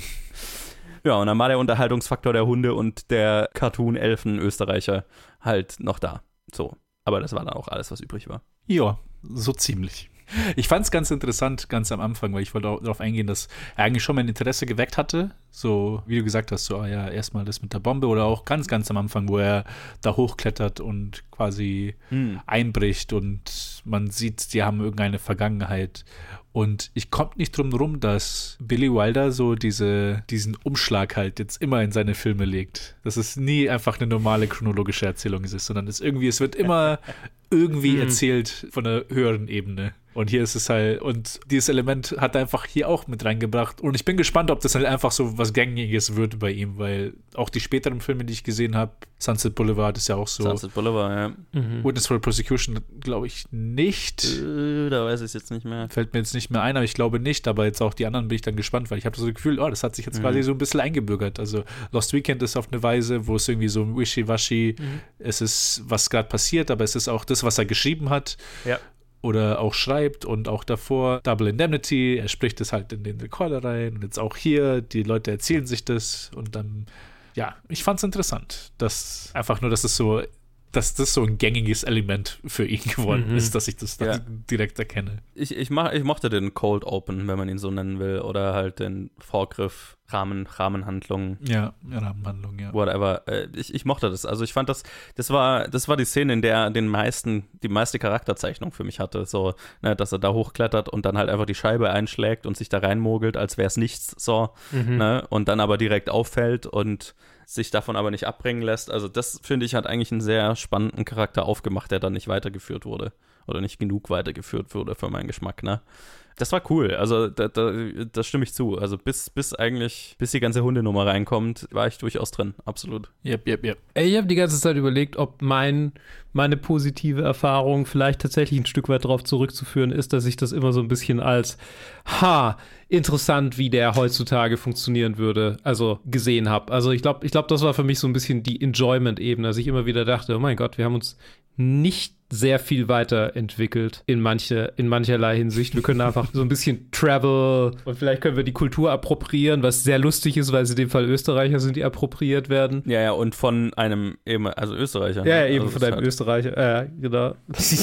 Ja, und dann war der Unterhaltungsfaktor der Hunde und der Cartoon-Elfen-Österreicher halt noch da. So. Aber das war dann auch alles, was übrig war. Ja, so ziemlich. Ich fand es ganz interessant, ganz am Anfang, weil ich wollte auch darauf eingehen, dass er eigentlich schon mein Interesse geweckt hatte. So, wie du gesagt hast, so, ah ja, erstmal das mit der Bombe oder auch ganz, ganz am Anfang, wo er da hochklettert und quasi hm. einbricht und man sieht, die haben irgendeine Vergangenheit. Und ich komme nicht drum rum, dass Billy Wilder so diese, diesen Umschlag halt jetzt immer in seine Filme legt. Dass es nie einfach eine normale chronologische Erzählung ist, sondern es irgendwie, es wird immer irgendwie erzählt von einer höheren Ebene. Und hier ist es halt, und dieses Element hat er einfach hier auch mit reingebracht. Und ich bin gespannt, ob das halt einfach so was Gängiges wird bei ihm, weil auch die späteren Filme, die ich gesehen habe, Sunset Boulevard ist ja auch so. Sunset Boulevard, ja. Mhm. Witness for Prosecution, glaube ich nicht. Äh, da weiß ich es jetzt nicht mehr. Fällt mir jetzt nicht mehr ein, aber ich glaube nicht. Aber jetzt auch die anderen bin ich dann gespannt, weil ich habe so das Gefühl, oh, das hat sich jetzt mhm. quasi so ein bisschen eingebürgert. Also Lost Weekend ist auf eine Weise, wo es irgendwie so wischiwaschi, mhm. es ist, was gerade passiert, aber es ist auch das, was er geschrieben hat. Ja. Oder auch schreibt und auch davor Double Indemnity, er spricht es halt in den Rekorder rein und jetzt auch hier, die Leute erzählen sich das und dann, ja, ich fand es interessant, dass einfach nur, dass es so, dass das so ein gängiges Element für ihn geworden mhm. ist, dass ich das ja. direkt erkenne. Ich, ich, mach, ich mochte den Cold Open, wenn man ihn so nennen will, oder halt den Vorgriff, Rahmen, Rahmenhandlung. Ja, Rahmenhandlung, ja. Whatever. Ich, ich mochte das. Also ich fand das, das war, das war die Szene, in der den meisten, die meiste Charakterzeichnung für mich hatte. So, ne, dass er da hochklettert und dann halt einfach die Scheibe einschlägt und sich da reinmogelt, als wäre es nichts, so, mhm. ne, und dann aber direkt auffällt und sich davon aber nicht abbringen lässt. Also das, finde ich, hat eigentlich einen sehr spannenden Charakter aufgemacht, der dann nicht weitergeführt wurde. Oder nicht genug weitergeführt wurde für meinen Geschmack, ne? Das war cool, also da, da, da stimme ich zu. Also bis, bis eigentlich, bis die ganze Hundenummer reinkommt, war ich durchaus drin, absolut. Yep, yep, yep. Ey, ich habe die ganze Zeit überlegt, ob mein, meine positive Erfahrung vielleicht tatsächlich ein Stück weit darauf zurückzuführen ist, dass ich das immer so ein bisschen als, ha, interessant, wie der heutzutage funktionieren würde, also gesehen habe. Also ich glaube, ich glaube, das war für mich so ein bisschen die Enjoyment-Ebene, dass ich immer wieder dachte, oh mein Gott, wir haben uns nicht sehr viel weiterentwickelt in manche, in mancherlei Hinsicht. Wir können einfach so ein bisschen Travel und vielleicht können wir die Kultur appropriieren, was sehr lustig ist, weil es in dem Fall Österreicher sind, die appropriiert werden. Ja, ja, und von einem eben, also Österreicher. Ja, ja, ne? eben also von einem halt, Österreicher, ja, genau.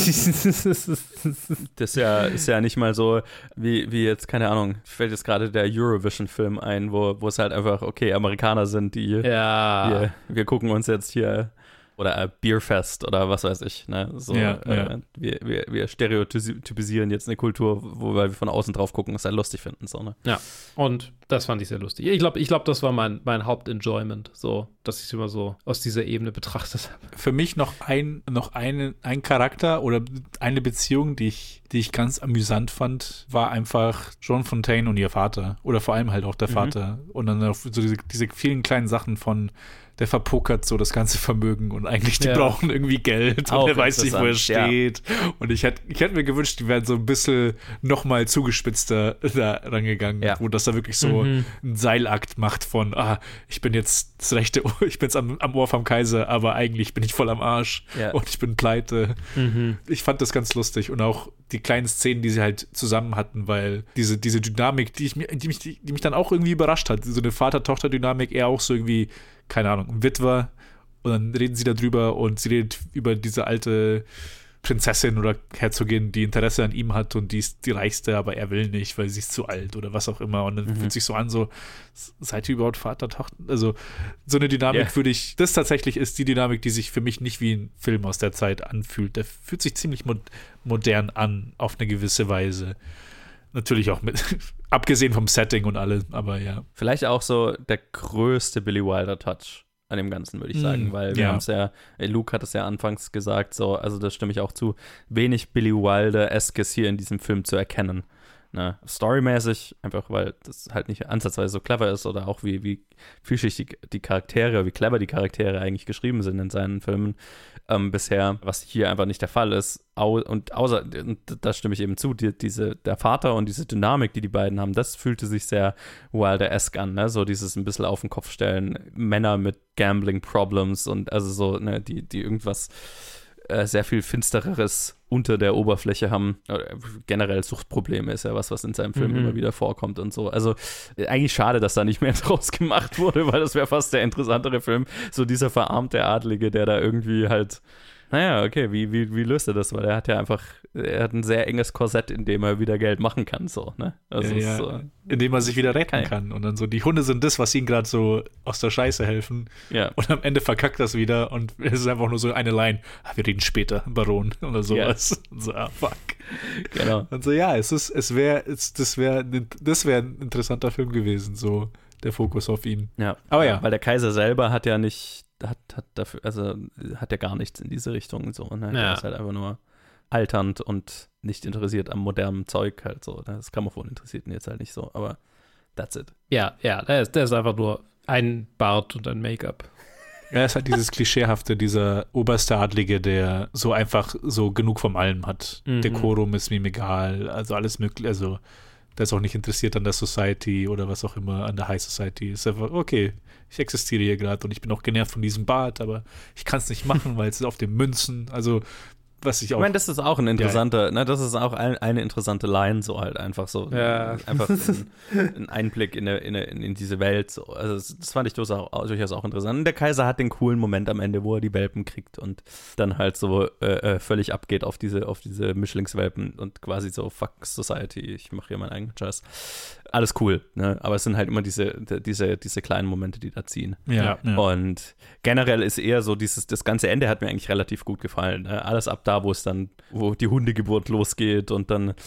Das ist ja, ist ja nicht mal so, wie, wie jetzt, keine Ahnung, fällt jetzt gerade der Eurovision-Film ein, wo, wo es halt einfach, okay, Amerikaner sind, die, ja. wir, wir gucken uns jetzt hier oder äh, Beerfest oder was weiß ich. Ne? So, ja, äh, ja. Wir, wir, wir stereotypisieren jetzt eine Kultur, wo wir von außen drauf gucken, es halt lustig finden. So, ne? Ja, und das fand ich sehr lustig. Ich glaube, ich glaub, das war mein, mein Hauptenjoyment, so, dass ich es immer so aus dieser Ebene betrachtet habe. Für mich noch ein, noch eine, ein Charakter oder eine Beziehung, die ich, die ich ganz amüsant fand, war einfach Joan Fontaine und ihr Vater. Oder vor allem halt auch der Mhm. Vater. Und dann auch so diese, diese vielen kleinen Sachen von der verpokert so das ganze Vermögen und eigentlich die Ja. brauchen irgendwie Geld Auch und er weiß nicht, wo er interessant, steht. Und ich hätte ich hätte mir gewünscht, die wären so ein bisschen noch mal zugespitzter da rangegangen, Ja. wo das da wirklich so Mhm. einen Seilakt macht von, ah, ich bin jetzt das rechte Ohr, ich bin jetzt am, am Ohr vom Kaiser, aber eigentlich bin ich voll am Arsch Ja. und ich bin pleite. Mhm. Ich fand das ganz lustig und auch die kleinen Szenen, die sie halt zusammen hatten, weil diese, diese Dynamik, die, ich mir, die, mich, die, die mich dann auch irgendwie überrascht hat, so eine Vater-Tochter-Dynamik, eher auch so irgendwie, keine Ahnung, ein Witwer und dann reden sie darüber und sie redet über diese alte Prinzessin oder Herzogin, die Interesse an ihm hat und die ist die reichste, aber er will nicht, weil sie ist zu alt oder was auch immer und dann Mhm. fühlt sich so an, so, seid ihr überhaupt Vater, Tochter? Also so eine Dynamik Yeah. würde ich, das tatsächlich ist die Dynamik, die sich für mich nicht wie ein Film aus der Zeit anfühlt. Der fühlt sich ziemlich mo- modern an, auf eine gewisse Weise. Natürlich auch mit, abgesehen vom Setting und allem, aber ja. Vielleicht auch so der größte Billy Wilder-Touch an dem Ganzen, würde ich sagen, Mm, weil wir ja. haben es ja, äh, Luke hat es ja anfangs gesagt, so, also das stimme ich auch zu, wenig Billy Wilder-eskes hier in diesem Film zu erkennen. Ne? Storymäßig, einfach weil das halt nicht ansatzweise so clever ist oder auch wie, wie vielschichtig die Charaktere, wie clever die Charaktere eigentlich geschrieben sind in seinen Filmen ähm, bisher, was hier einfach nicht der Fall ist. Au- und außer, und da stimme ich eben zu, die, diese, der Vater und diese Dynamik, die die beiden haben, das fühlte sich sehr Wilder-esque an, ne? So dieses ein bisschen auf den Kopf stellen, Männer mit Gambling-Problems und also so, ne, die, die irgendwas äh, sehr viel Finstereres unter der Oberfläche haben. Oder generell Suchtprobleme ist ja was, was in seinem Film Mhm. immer wieder vorkommt und so. Also äh, eigentlich schade, dass da nicht mehr draus gemacht wurde, weil das wäre fast der interessantere Film. So dieser verarmte Adlige, der da irgendwie halt, naja, okay, wie, wie, wie löst er das? Weil er hat ja einfach, er hat ein sehr enges Korsett, in dem er wieder Geld machen kann, so, ne? Also ja, es ja. ist so, Indem er sich wieder retten Geil. kann. Und dann so, die Hunde sind das, was ihm gerade so aus der Scheiße helfen. ja. Und am Ende verkackt das wieder und es ist einfach nur so eine Line, ah, wir reden später, Baron, oder sowas. Und so, ah, fuck. Genau. Und so, ja, es ist, es wäre, es, das wäre, das wäre ein interessanter Film gewesen, so der Fokus auf ihn. Ja. Aber ja. Weil der Kaiser selber hat ja nicht, hat, hat dafür, also hat ja gar nichts in diese Richtung, so, ne? Der Ja. ist halt einfach nur alternd und nicht interessiert am modernen Zeug halt so. Das Grammophon interessiert ihn jetzt halt nicht so, aber that's it. Ja, ja, der ist, der ist einfach nur ein Bart und ein Make-up. Ja, es hat dieses Klischeehafte, dieser oberste Adlige, der so einfach so genug vom Allem hat. Mhm. Dekorum ist ihm egal, also alles mögliche, also der ist auch nicht interessiert an der Society oder was auch immer, an der High Society. Ist einfach, okay, ich existiere hier gerade und ich bin auch genervt von diesem Bart, aber ich kann es nicht machen, weil es ist auf den Münzen, also was ich auch... Ich meine, das ist auch ein interessanter, ne, das ist auch ein, eine interessante Line, so halt einfach so. Ja. Einfach ein, ein Einblick in, eine, in, eine, in diese Welt. So. Also das, das fand ich durchaus auch, durchaus auch interessant. Und der Kaiser hat den coolen Moment am Ende, wo er die Welpen kriegt und dann halt so äh, äh, völlig abgeht auf diese, auf diese Mischlingswelpen und quasi so, fuck Society, ich mache hier meinen eigenen Scheiß. Alles cool, ne? Aber es sind halt immer diese, diese, diese kleinen Momente, die da ziehen. ja, ja. Und generell ist eher so dieses, das ganze Ende hat mir eigentlich relativ gut gefallen. Ne? Alles ab da, wo es dann, wo die Hundegeburt losgeht und dann äh,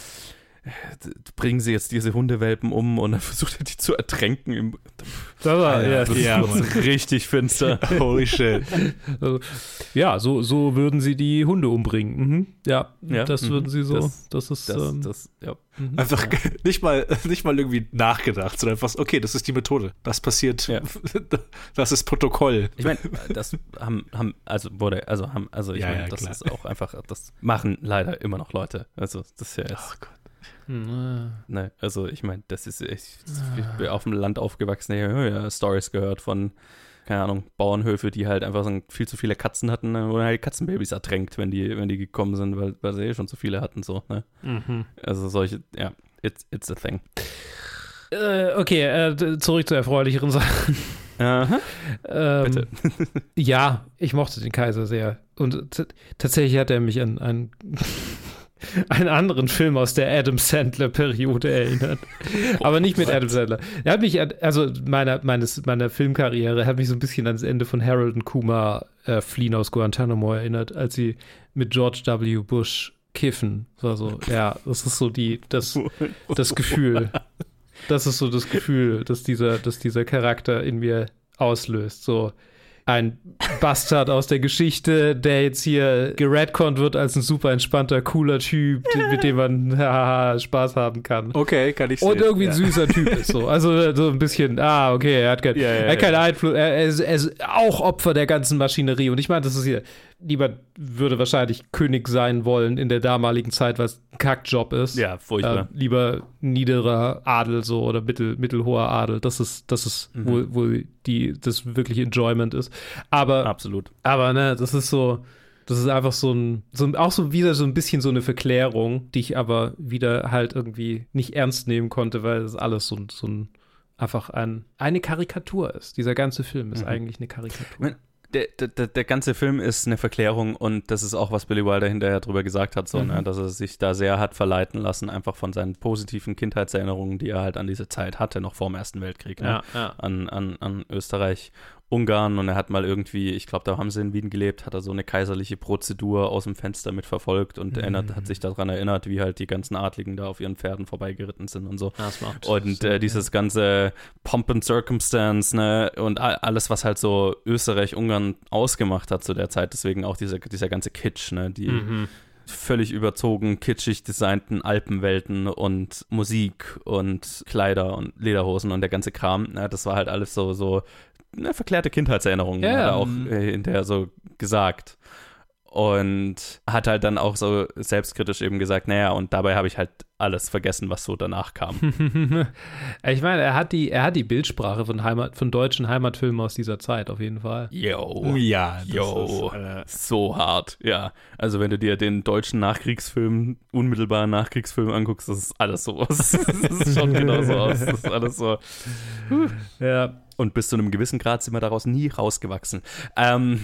bringen sie jetzt diese Hundewelpen um und dann versucht er die zu ertränken. Im, Das war, ja, ja, das ja, ist Mann. richtig finster. Holy shit. also, ja, so, so würden sie die Hunde umbringen. Mhm. Ja, Ja, das mhm. würden sie so. Das, Das- ist. Das, ähm, das, ja. mhm. Einfach nicht mal, nicht mal irgendwie nachgedacht, sondern einfach, okay, das ist die Methode. Das passiert, Ja. das ist Protokoll. Ich meine, das haben, haben, also wurde, also haben, also ich Ja, meine, ja, das klar. ist auch einfach, das machen leider immer noch Leute. Also das ist ja jetzt. Ach Gott. Mhm. Ne, also ich meine, das ist echt, ich bin auf dem Land aufgewachsen, ich habe ja Stories gehört von keine Ahnung, Bauernhöfe, die halt einfach so viel zu viele Katzen hatten, dann wurden halt Katzenbabys ertränkt, wenn die, wenn die gekommen sind, weil, weil sie eh schon zu viele hatten, so, ne? Mhm. Also solche, ja, it's, it's a thing. Äh, okay, äh, zurück zu erfreulicheren Sachen. Aha. Ähm, Bitte. Ja, ich mochte den Kaiser sehr. Und t- tatsächlich hat er mich an, an einen anderen Film aus der Adam Sandler-Periode erinnert. Aber nicht mit Adam Sandler. Er hat mich, an, also meiner, meines, meiner Filmkarriere, hat mich so ein bisschen ans Ende von Harold und Kumar äh, Fliehen aus Guantanamo erinnert, als sie mit George W. Bush kiffen. Das war so, ja, das ist so die, das, das Gefühl. Das ist so das Gefühl, dass dieser, dass dieser Charakter in mir auslöst. So ein Bastard aus der Geschichte, der jetzt hier geredconnt wird als ein super entspannter, cooler Typ, mit dem man haha, Spaß haben kann. Okay, kann ich sehen. Und irgendwie ein ja. süßer Typ ist so. Also so ein bisschen, ah, okay, er hat, kein, ja, ja, er hat keinen ja. Einfluss, er, er, ist, er ist auch Opfer der ganzen Maschinerie. Und ich meine, das ist hier, niemand würde wahrscheinlich König sein wollen in der damaligen Zeit, weil es ein Kackjob ist. Ja, furchtbar. Äh, lieber niederer Adel so oder mittel, mittelhoher Adel. Das ist, das ist mhm. wo, wo die, das wirkliche Enjoyment ist. Aber, Absolut. aber ne, das ist so, das ist einfach so ein, so ein, auch so wieder so ein bisschen so eine Verklärung, die ich aber wieder halt irgendwie nicht ernst nehmen konnte, weil das alles so, so ein, einfach ein, eine Karikatur ist. Dieser ganze Film ist mhm. eigentlich eine Karikatur. Der, der, der ganze Film ist eine Verklärung und das ist auch, was Billy Wilder hinterher drüber gesagt hat, so, mhm. ne, dass er sich da sehr hat verleiten lassen, einfach von seinen positiven Kindheitserinnerungen, die er halt an diese Zeit hatte, noch vor dem Ersten Weltkrieg, ne, ja, ja. An, an, an Österreich, Ungarn, und er hat mal irgendwie, ich glaube, da haben sie in Wien gelebt, hat er so eine kaiserliche Prozedur aus dem Fenster mitverfolgt und mhm. erinnert, hat sich daran erinnert, wie halt die ganzen Adligen da auf ihren Pferden vorbeigeritten sind und so. Das macht und Sinn, äh, dieses ja. ganze Pomp and Circumstance, ne, und alles, was halt so Österreich, Ungarn ausgemacht hat zu der Zeit, deswegen auch dieser, dieser ganze Kitsch, ne, die mhm. völlig überzogen, kitschig designten Alpenwelten und Musik und Kleider und Lederhosen und der ganze Kram, ne, das war halt alles so, so eine verklärte Kindheitserinnerung, ja, hat er auch äh, hinterher so gesagt. Und hat halt dann auch so selbstkritisch eben gesagt, naja, und dabei habe ich halt alles vergessen, was so danach kam. Ich meine, er hat die, er hat die Bildsprache von Heimat, von deutschen Heimatfilmen aus dieser Zeit auf jeden Fall. Yo. Ja, das Yo. ist, äh, so hart, ja. Also wenn du dir den deutschen Nachkriegsfilm, unmittelbaren Nachkriegsfilm anguckst, das ist alles sowas. Das schaut genauso aus. Das ist alles so. Ja. Und bis zu einem gewissen Grad sind wir daraus nie rausgewachsen. Ähm,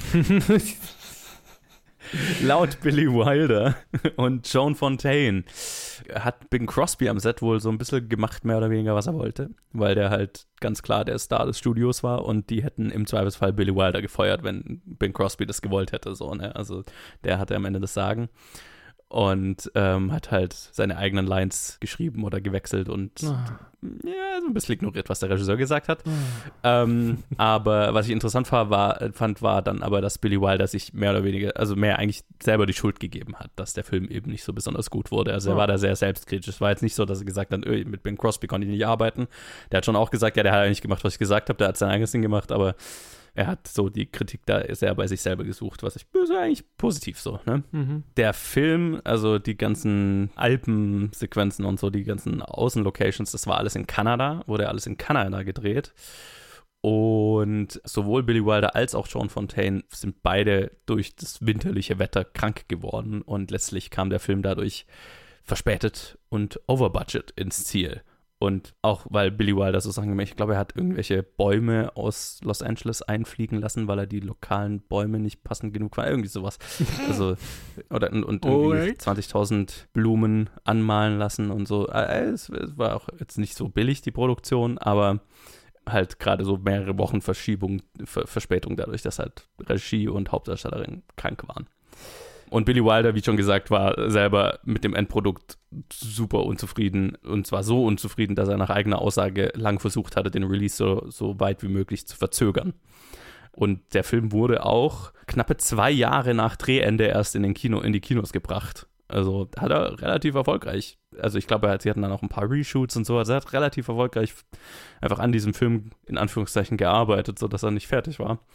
laut Billy Wilder und Joan Fontaine hat Bing Crosby am Set wohl so ein bisschen gemacht, mehr oder weniger, was er wollte, weil der halt ganz klar der Star des Studios war und die hätten im Zweifelsfall Billy Wilder gefeuert, wenn Bing Crosby das gewollt hätte. So, ne? Also der hatte am Ende das Sagen. Und ähm, hat halt seine eigenen Lines geschrieben oder gewechselt und oh. ja, so ein bisschen ignoriert, was der Regisseur gesagt hat. Oh. Ähm, aber was ich interessant war, war, fand, war dann aber, dass Billy Wilder sich mehr oder weniger, also mehr eigentlich selber die Schuld gegeben hat, dass der Film eben nicht so besonders gut wurde. Also er oh. war da sehr selbstkritisch. Es war jetzt nicht so, dass er gesagt hat, öh, mit Ben Crosby konnte ich nicht arbeiten. Der hat schon auch gesagt, ja, der hat eigentlich gemacht, was ich gesagt habe, der hat sein eigenes Ding gemacht, aber er hat so die Kritik da sehr bei sich selber gesucht, was ich ist eigentlich positiv so, ne? Mhm. Der Film, also die ganzen Alpensequenzen und so, die ganzen Außenlocations, das war alles in Kanada, wurde alles in Kanada gedreht. Und sowohl Billy Wilder als auch Joan Fontaine sind beide durch das winterliche Wetter krank geworden und letztlich kam der Film dadurch verspätet und overbudget ins Ziel. Und auch, weil Billy Wilder so sagen, ich glaube, er hat irgendwelche Bäume aus Los Angeles einfliegen lassen, weil er die lokalen Bäume nicht passend genug waren. Irgendwie sowas. Also, oder, und, und irgendwie zwanzigtausend Blumen anmalen lassen und so. Es, es war auch jetzt nicht so billig, die Produktion, aber halt gerade so mehrere Wochen Verschiebung, Ver- Verspätung dadurch, dass halt Regie und Hauptdarstellerin krank waren. Und Billy Wilder, wie schon gesagt, war selber mit dem Endprodukt super unzufrieden. Und zwar so unzufrieden, dass er nach eigener Aussage lang versucht hatte, den Release so, so weit wie möglich zu verzögern. Und der Film wurde auch knappe zwei Jahre nach Drehende erst in, den Kino, in die Kinos gebracht. Also hat er relativ erfolgreich. Also ich glaube, sie hatten dann auch ein paar Reshoots und so. Also er hat relativ erfolgreich einfach an diesem Film in Anführungszeichen gearbeitet, sodass er nicht fertig war.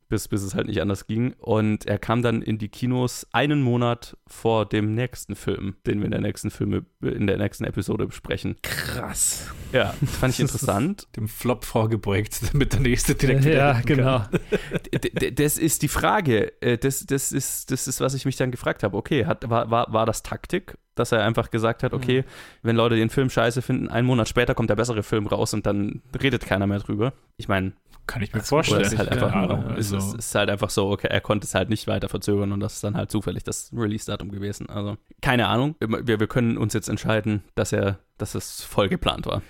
bis, bis es halt nicht anders ging. Und er kam dann in die Kinos einen Monat vor dem nächsten Film, den wir in der nächsten Filme, in der nächsten Episode besprechen. Krass. Ja, das fand ich interessant. Dem Flop vorgebeugt, damit der nächste direkt wieder Ja, hitten genau. kann. D- d- Das ist die Frage. Äh, Das, das, ist, das ist, was ich mich dann gefragt habe. Okay, hat, war, war, war das Taktik, dass er einfach gesagt hat, okay, mhm. wenn Leute den Film scheiße finden, einen Monat später kommt der bessere Film raus und dann redet keiner mehr drüber. Ich meine, kann ich mir vorstellen. Es ist halt einfach, Keine Ahnung, es also. ist, es ist halt einfach so, okay, er konnte es halt nicht weiter verzögern und das ist dann halt zufällig das Release-Datum gewesen. Also, keine Ahnung. Wir, wir können uns jetzt entscheiden, dass er, dass es voll geplant war.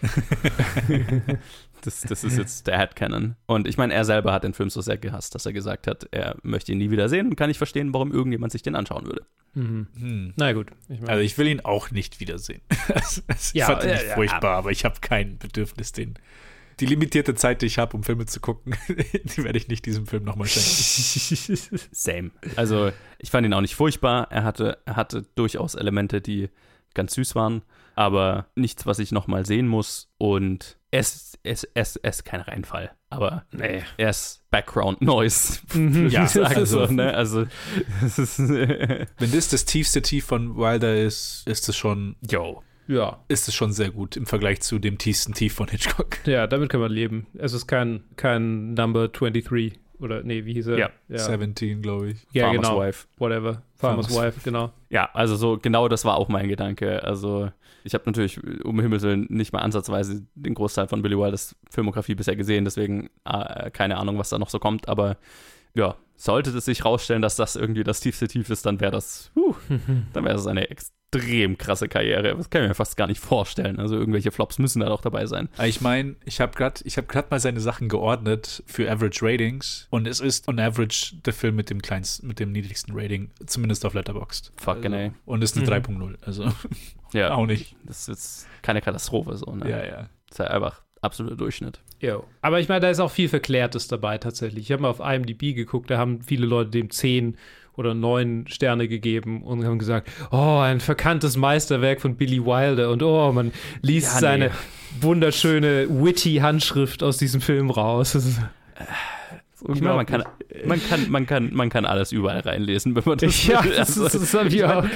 das, das ist jetzt der Headcanon. Und ich meine, er selber hat den Film so sehr gehasst, dass er gesagt hat, er möchte ihn nie wieder sehen und kann nicht verstehen, warum irgendjemand sich den anschauen würde. Mhm. Hm. Na gut. Ich mein, Also ich will ihn auch nicht wiedersehen. also, ich Ja, fand ihn ja, nicht ja, furchtbar, aber ich habe kein Bedürfnis, den die limitierte Zeit, die ich habe, um Filme zu gucken, die werde ich nicht diesem Film nochmal schenken. Same. Also ich fand ihn auch nicht furchtbar. Er hatte, er hatte durchaus Elemente, die ganz süß waren, aber nichts, was ich nochmal sehen muss. Und es, es, es, es ist kein Reinfall, aber nee. er ist Background Noise. Ja, sagen also- so, ne? Also es ist Wenn das das tiefste Tief von Wilder ist, ist es schon, yo. Ja, ist es schon sehr gut im Vergleich zu dem tiefsten Tief von Hitchcock. ja, damit kann man leben. Es ist kein, kein Number dreiundzwanzig oder, nee, wie hieß er? Ja, ja. siebzehn, glaube ich. Ja, Farmer's genau. Wife. Whatever. Farmer's, Farmer's Wife, genau. Ja, also so genau das war auch mein Gedanke. Also ich habe natürlich um Himmels Willen nicht mal ansatzweise den Großteil von Billy Wilders Filmografie bisher gesehen, deswegen äh, keine Ahnung, was da noch so kommt, aber ja, sollte es sich rausstellen, dass das irgendwie das tiefste Tief ist, dann wäre das, huh, dann wäre das eine extrem krasse Karriere. Das kann ich mir fast gar nicht vorstellen. Also irgendwelche Flops müssen da doch dabei sein. Ich meine, ich habe gerade ich hab grad mal seine Sachen geordnet für Average Ratings und es ist on average der Film mit dem kleinsten, mit dem niedrigsten Rating, zumindest auf Letterboxd. Fucking also, ey. Und ist eine Mhm. drei Punkt null, also Ja, auch nicht. das ist jetzt keine Katastrophe so, ne? Ja, ja. Das ist ja einfach absoluter Durchschnitt. Jo. Aber ich meine, da ist auch viel Verklärtes dabei tatsächlich. Ich habe mal auf I M D B geguckt, da haben viele Leute dem zehn oder neun Sterne gegeben und haben gesagt, oh, ein verkanntes Meisterwerk von Billy Wilder und oh, man liest Ja, nee. seine wunderschöne, witty Handschrift aus diesem Film raus. Das ist Ich meine, man kann, man, kann, man, kann, man kann alles überall reinlesen, wenn man das Ja, will. das, Also, ist, das habe ich auch.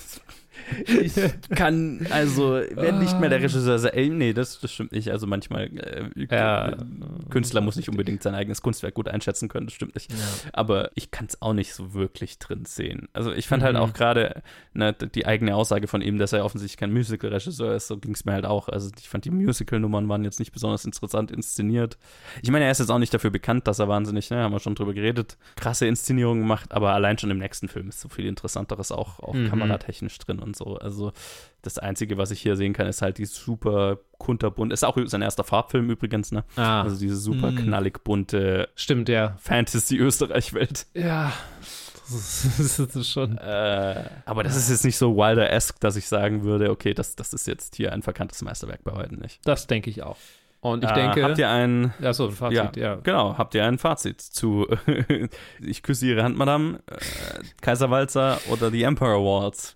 ich kann, also, wenn nicht mehr der Regisseur sagt, ey, nee, das, das stimmt nicht. Also manchmal, äh, Ja. Künstler muss nicht unbedingt sein eigenes Kunstwerk gut einschätzen können, das stimmt nicht. Aber ich kann es auch nicht so wirklich drin sehen. Also ich fand Mhm. halt auch gerade ne, die eigene Aussage von ihm, dass er offensichtlich kein Musical-Regisseur ist, so ging es mir halt auch. Also ich fand die Musical-Nummern waren jetzt nicht besonders interessant inszeniert. Ich meine, er ist jetzt auch nicht dafür bekannt, dass er wahnsinnig, ne, haben wir schon drüber geredet, krasse Inszenierungen macht, aber allein schon im nächsten Film ist so viel Interessanteres auch, auch Mhm. kameratechnisch drin und so. Also das Einzige, was ich hier sehen kann, ist halt die super kunterbunt. Ist auch sein erster Farbfilm übrigens, ne? Ah, Also diese super Mhm. knallig bunte stimmt, ja. Fantasy-Österreich-Welt. Ja, das ist, das ist schon. Äh, aber das ist jetzt nicht so Wilder-esque, dass ich sagen würde, okay, das, das ist jetzt hier ein verkanntes Meisterwerk bei heute nicht. Das denke ich auch. Und ich äh, denke. Habt ihr ein Achso, ein Fazit, ja. Genau, habt ihr ein Fazit zu Ich küsse Ihre Hand, Madame, äh, Kaiserwalzer oder The Emperor Waltz?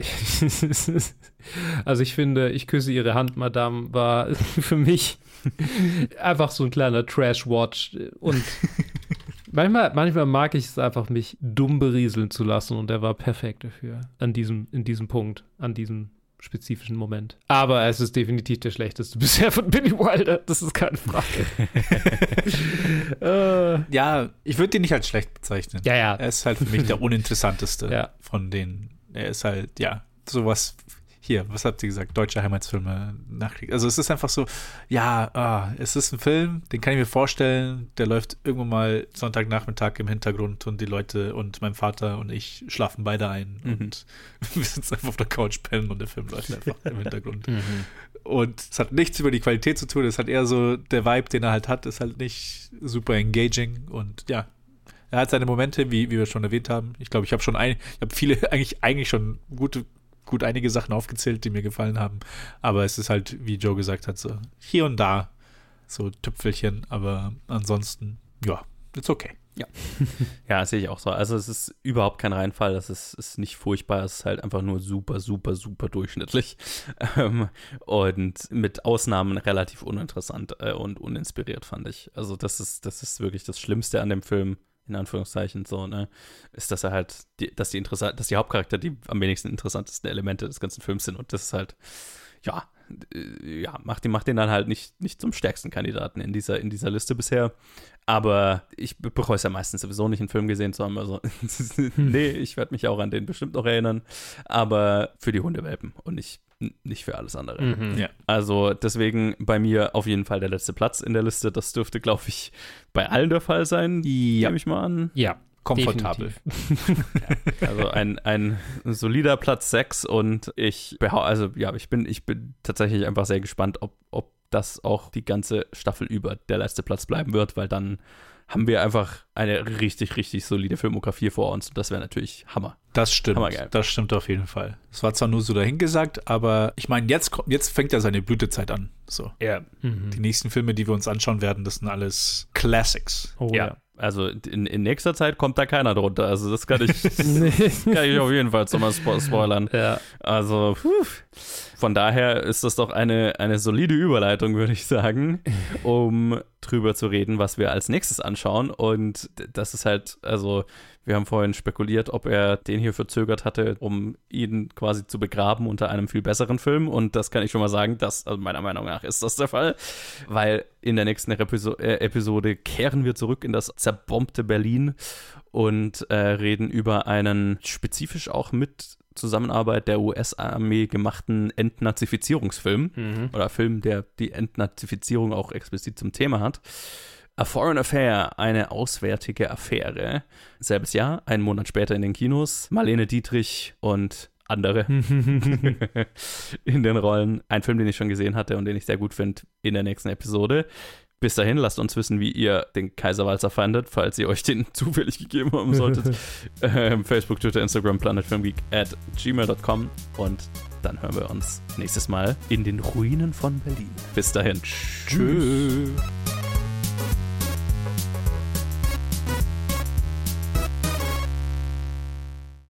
Also ich finde, ich küsse Ihre Hand, Madame, war für mich einfach so ein kleiner Trash-Watch. Und manchmal, manchmal mag ich es einfach, mich dumm berieseln zu lassen. Und der war perfekt dafür. An diesem, in diesem Punkt, an diesem spezifischen Moment. Aber es ist definitiv der schlechteste bisher von Billy Wilder. Das ist keine Frage. äh, Ja, ich würde ihn nicht als schlecht bezeichnen. ja, ja. Er ist halt für mich der uninteressanteste Ja. von denen. Er ist halt, ja, sowas. Hier, was habt ihr gesagt? Deutsche Heimatsfilme, Nachkrieg. Also es ist einfach so, ja, ah, es ist ein Film, den kann ich mir vorstellen, der läuft irgendwann mal Sonntagnachmittag im Hintergrund und die Leute und mein Vater und ich schlafen beide ein Mhm. und wir sitzen einfach auf der Couch pennen und der Film läuft einfach im Hintergrund. Mhm. Und es hat nichts über die Qualität zu tun, es hat eher so, der Vibe, den er halt hat, ist halt nicht super engaging und ja, er hat seine Momente, wie, wie wir schon erwähnt haben. Ich glaube, ich habe schon ein, ich habe viele, eigentlich, eigentlich schon gute, gut einige Sachen aufgezählt, die mir gefallen haben. Aber es ist halt, wie Joe gesagt hat, so hier und da so Tüpfelchen, aber ansonsten, ja, it's okay. Ja, sehe ich auch so. Also es ist überhaupt kein Reinfall, das ist, ist nicht furchtbar, es ist halt einfach nur super, super, super durchschnittlich ähm, und mit Ausnahmen relativ uninteressant äh, und uninspiriert, fand ich. Also das ist, das ist wirklich das Schlimmste an dem Film. in Anführungszeichen so, ne, ist, dass er halt, die, dass die interessant, dass die Hauptcharakter die am wenigsten interessantesten Elemente des ganzen Films sind und das ist halt, ja, ja, macht den, macht den dann halt nicht, nicht zum stärksten Kandidaten in dieser, in dieser Liste bisher. Aber ich bereue es ja meistens sowieso nicht, einen Film gesehen zu haben. Also, nee, ich werde mich auch an den bestimmt noch erinnern. Aber für die Hundewelpen und nicht, nicht für alles andere. Mhm. Ja. Also deswegen bei mir auf jeden Fall der letzte Platz in der Liste. Das dürfte, glaube ich, bei allen der Fall sein. Ja. Nehme ich mal an. Ja. Komfortabel. Also ein, ein solider Platz sechs und ich behau- also ja, ich bin, ich bin tatsächlich einfach sehr gespannt, ob, ob das auch die ganze Staffel über der letzte Platz bleiben wird, weil dann haben wir einfach eine richtig, richtig solide Filmografie vor uns und das wäre natürlich Hammer. Das stimmt. Hammergeil. Das stimmt auf jeden Fall. Es war zwar nur so dahingesagt, aber ich meine, jetzt, kommt- jetzt fängt ja seine Blütezeit an. So. Ja. Mhm. Die nächsten Filme, die wir uns anschauen werden, das sind alles Classics. Oh Ja. ja. Also in, in nächster Zeit kommt da keiner drunter. Also das kann ich, das kann ich auf jeden Fall schon mal spo- spoilern. Ja. Also puh. Von daher ist das doch eine, eine solide Überleitung, würde ich sagen, um drüber zu reden, was wir als nächstes anschauen. Und das ist halt, also wir haben vorhin spekuliert, ob er den hier verzögert hatte, um ihn quasi zu begraben unter einem viel besseren Film. Und das kann ich schon mal sagen, das, also meiner Meinung nach ist das der Fall. Weil in der nächsten Episo- äh, Episode kehren wir zurück in das zerbombte Berlin und äh, reden über einen spezifisch auch mit Zusammenarbeit der U S-Armee gemachten Entnazifizierungsfilm Mhm. oder Film, der die Entnazifizierung auch explizit zum Thema hat. A Foreign Affair, eine auswärtige Affäre. Selbes Jahr, einen Monat später in den Kinos. Marlene Dietrich und andere in den Rollen. Ein Film, den ich schon gesehen hatte und den ich sehr gut finde, in der nächsten Episode. Bis dahin, lasst uns wissen, wie ihr den Kaiserwalzer fandet, falls ihr euch den zufällig gegeben haben solltet. ähm, Facebook, Twitter, Instagram, planetfilmgeek at gmail dot com und dann hören wir uns nächstes Mal in den Ruinen von Berlin. Bis dahin. Tschüss.